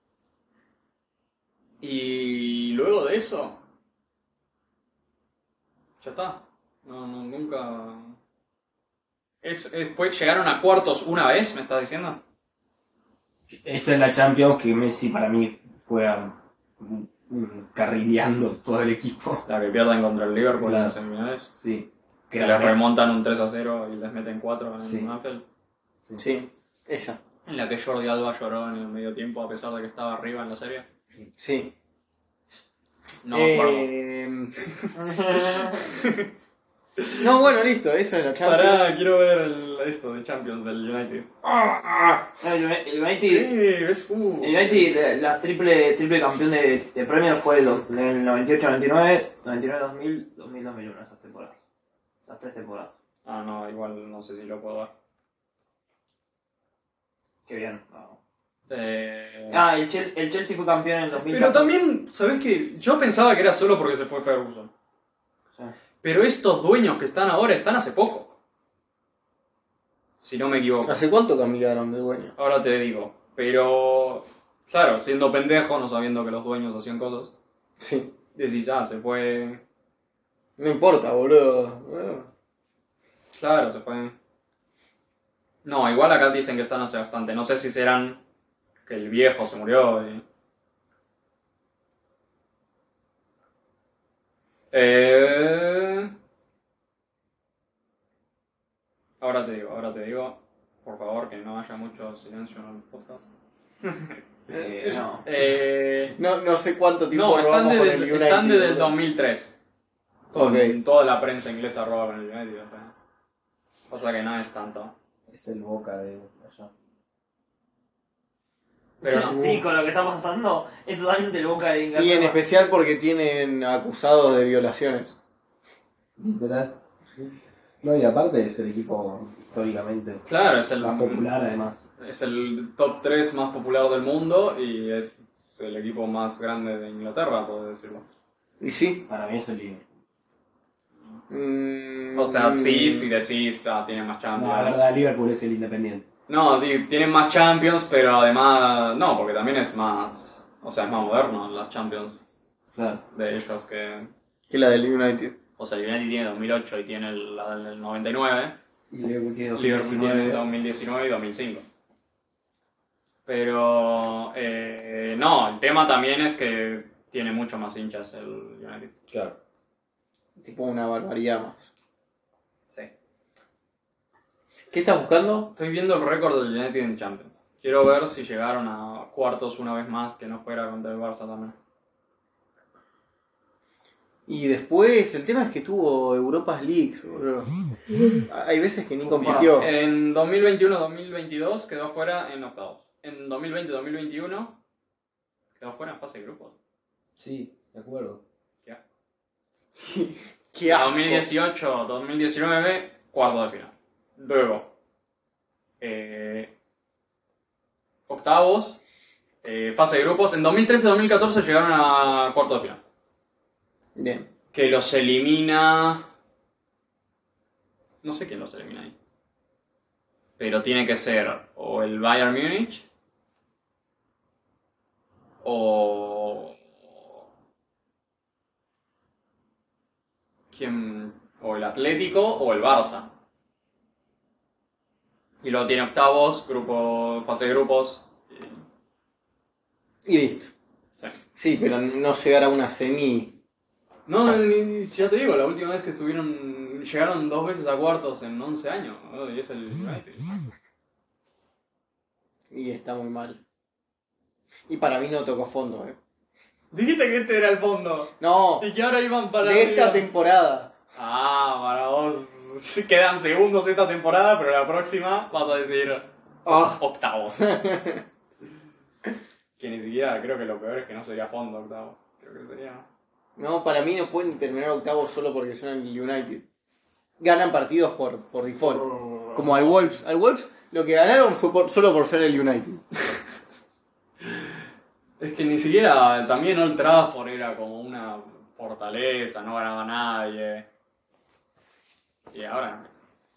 y luego de eso, ya está. No, no, nunca... Es, es- pues, ¿llegaron a cuartos una vez, me estás diciendo? Esa es la Champions que Messi para mí fue a- mm, carrileando todo el equipo. La que pierden contra el Liverpool en Claro. las semifinales. Sí. Que la les verdad- remontan un tres a cero y les meten cuatro en Sí. Anfield. Sí. Sí, esa. En la que Jordi Alba lloró en el medio tiempo a pesar de que estaba arriba en la serie. Sí. No me acuerdo. Eh, No, bueno, listo, eso es la Champions. Pará, quiero ver el, esto de Champions del United. El Uni- el United, Sí, es fútbol. el United, la, la triple, triple campeón de, de Premier fue el, do- el noventa y ocho noventa y nueve, noventa y nueve dos mil, dos mil dos mil uno, esas temporadas. Las tres temporadas. Ah, no, igual no sé si lo puedo ver. Qué bien. No. Eh... Ah, el, Chel- el Chelsea fue campeón en el dos mil Pero catorce. también, ¿sabés qué? Yo pensaba que era solo porque se fue Ferguson. Sí. Pero estos dueños que están ahora están hace poco. Si no me equivoco. ¿Hace cuánto cambiaron de dueño? Ahora te digo. Pero, claro, siendo pendejo, no sabiendo que los dueños hacían cosas, Sí. decís, ah, se fue. No importa, boludo. Bueno. Claro, se fue. No, igual acá dicen que están hace bastante. No sé si serán que el viejo se murió y... Eh... Ahora te digo, ahora te digo. Por favor, que no haya mucho silencio en el podcast. Eh, no. Eh... No, no sé cuánto tiempo No, están robamos con desde, el United, están desde el boludo. dos mil tres. Con Ok. toda la prensa inglesa roba con el United, o sea. Cosa que no es tanto. Es el Boca de allá. Pero no. Sí, con lo que está pasando, es totalmente el Boca de Inglaterra. Y en especial porque tienen acusados de violaciones. Literal. No, y aparte es el equipo históricamente Claro, es el más popular además. Es el top tres más popular del mundo y es el equipo más grande de Inglaterra, puedo decirlo. Y sí. Para mí es el líder. Mm, O sea, mm, sí, si decís, ah, tiene más No, la Champions. verdad, Liverpool es el Independiente. No, di- tienen más Champions, pero además, no, porque también es más, o sea, es más moderno las Champions Claro. de ellos que... Que la del United. O sea, el United tiene dos mil ocho y tiene el, la del noventa y nueve. Y Liverpool tiene Liverpool tiene dos mil diecinueve. dos mil diecinueve y dos mil cinco. Pero eh, no, el tema también es que tiene mucho más hinchas el United. Claro. Tipo una barbaridad más. Sí. ¿Qué estás buscando? Estoy viendo el récord del United en Champions. Quiero ver si llegaron a cuartos una vez más, que no fuera contra el Barça también. Y después, el tema es que tuvo Europas Leagues, boludo. Hay veces que ni compitió. Bueno, en dos mil veintiuno dos mil veintidós quedó fuera en octavos. En dos mil veinte dos mil veintiuno quedó fuera en fase de grupos. Sí, de acuerdo. ¿Qué asco. Qué asco. dos mil dieciocho dos mil diecinueve, cuarto de final. Luego, eh, octavos, eh, fase de grupos. En dos mil trece dos mil catorce llegaron a cuarto de final. Bien. Que los elimina... No sé quién los elimina ahí. Pero tiene que ser o el Bayern Múnich o... ¿Quién? O el Atlético o el Barça. Y luego tiene octavos, grupo, fase de grupos. Y listo. Sí. Sí, pero no llegar a una semi. No, ni- ya te digo, la última vez que estuvieron, llegaron dos veces a cuartos en once años, ¿no? Y es el United. Y está muy mal. Y para mí no tocó fondo, eh. Dijiste que este era el fondo. No, Y que ahora iban para de esta arriba. temporada. Ah, para vos. Sí, quedan segundos esta temporada, pero la próxima vas a decir Ah. octavos. Que ni siquiera, creo que lo peor es que no sería fondo octavo. Creo que sería... No, para mí no pueden terminar octavos solo porque son el United. Ganan partidos por, por default. Como al Wolves. Al Wolves lo que ganaron fue por, solo por ser el United. Es que ni siquiera, también Old Trafford era como una fortaleza, no ganaba nadie. Y ahora...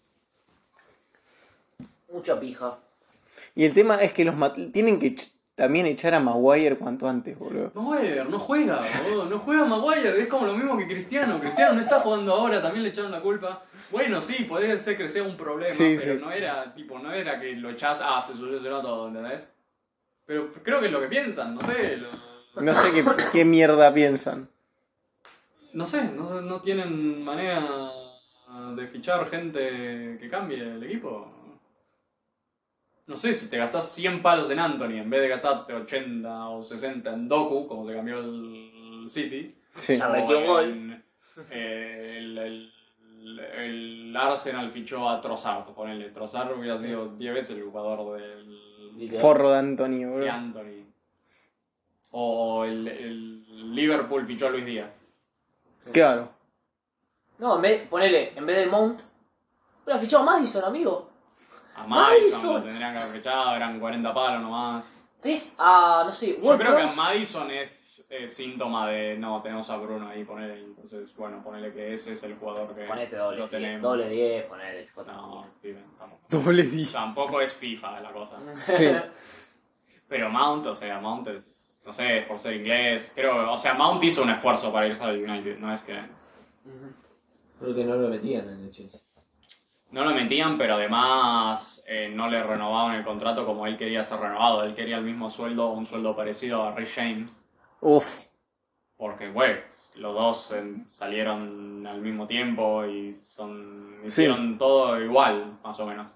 Mucha pija. Y el tema es que los mat- tienen que ech- también echar a Maguire cuanto antes, boludo. Maguire no juega, boludo, no juega Maguire, es como lo mismo que Cristiano. Cristiano no está jugando ahora, también le echaron la culpa. Bueno, sí, puede ser que sea un problema, Sí, pero sí. no era, tipo, no era que lo echás, ah, se solucionó todo, ¿entendés? Pero creo que es lo que piensan, no sé, lo- No sé qué, qué mierda piensan. no sé, no, no tienen manera de fichar gente que cambie el equipo. No sé, si te gastás cien palos en Anthony en vez de gastarte ochenta o sesenta en Doku, como se cambió el City. Sí. Ya metió un gol. en, eh, el, el, el Arsenal fichó a Trossard, ponele. Trossard hubiera sido diez veces el jugador del Forro de Anthony, de boludo. Anthony. O el, el Liverpool fichó a Luis Díaz. Claro. No, en vez, ponele, en vez de Mount, hubiera fichado a Madison, amigo. A Madison Madison. lo tendrían que haber fichado, eran cuarenta palos nomás. Entonces, a, no sé, Yo creo que Ward-Prowse, Madison es eh, síntoma de, no, tenemos a Bruno ahí, ponele, entonces, bueno, ponele que ese es el jugador que ponete doble, lo diez, tenemos. doble diez, ponele. No, pibe, tampoco. Doble D. Tampoco es FIFA la cosa. Sí. Pero Mount, o sea, Mount es, no sé, por ser inglés, creo, o sea, Mount hizo un esfuerzo para irse al United, no es que... Creo que no lo metían en el Chelsea. No lo metían, pero además eh, no le renovaban el contrato como él quería ser renovado. Él quería el mismo sueldo, un sueldo parecido a Ray James. Uf. Porque, bueno, los dos eh, salieron al mismo tiempo y son hicieron todo igual, más o menos.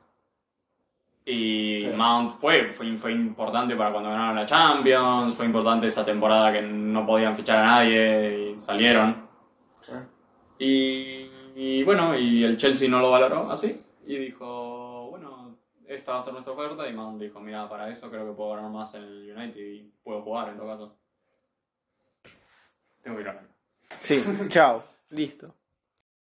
Y Claro. Mount fue, fue, fue importante para cuando ganaron la Champions, fue importante esa temporada que no podían fichar a nadie y salieron. Y, y bueno, y el Chelsea no lo valoró así y dijo, bueno, esta va a ser nuestra oferta. Y Mount dijo, mira, para eso creo que puedo ganar más en el United y puedo jugar en todo caso. Tengo que ir a ver. Sí. Chao. Listo.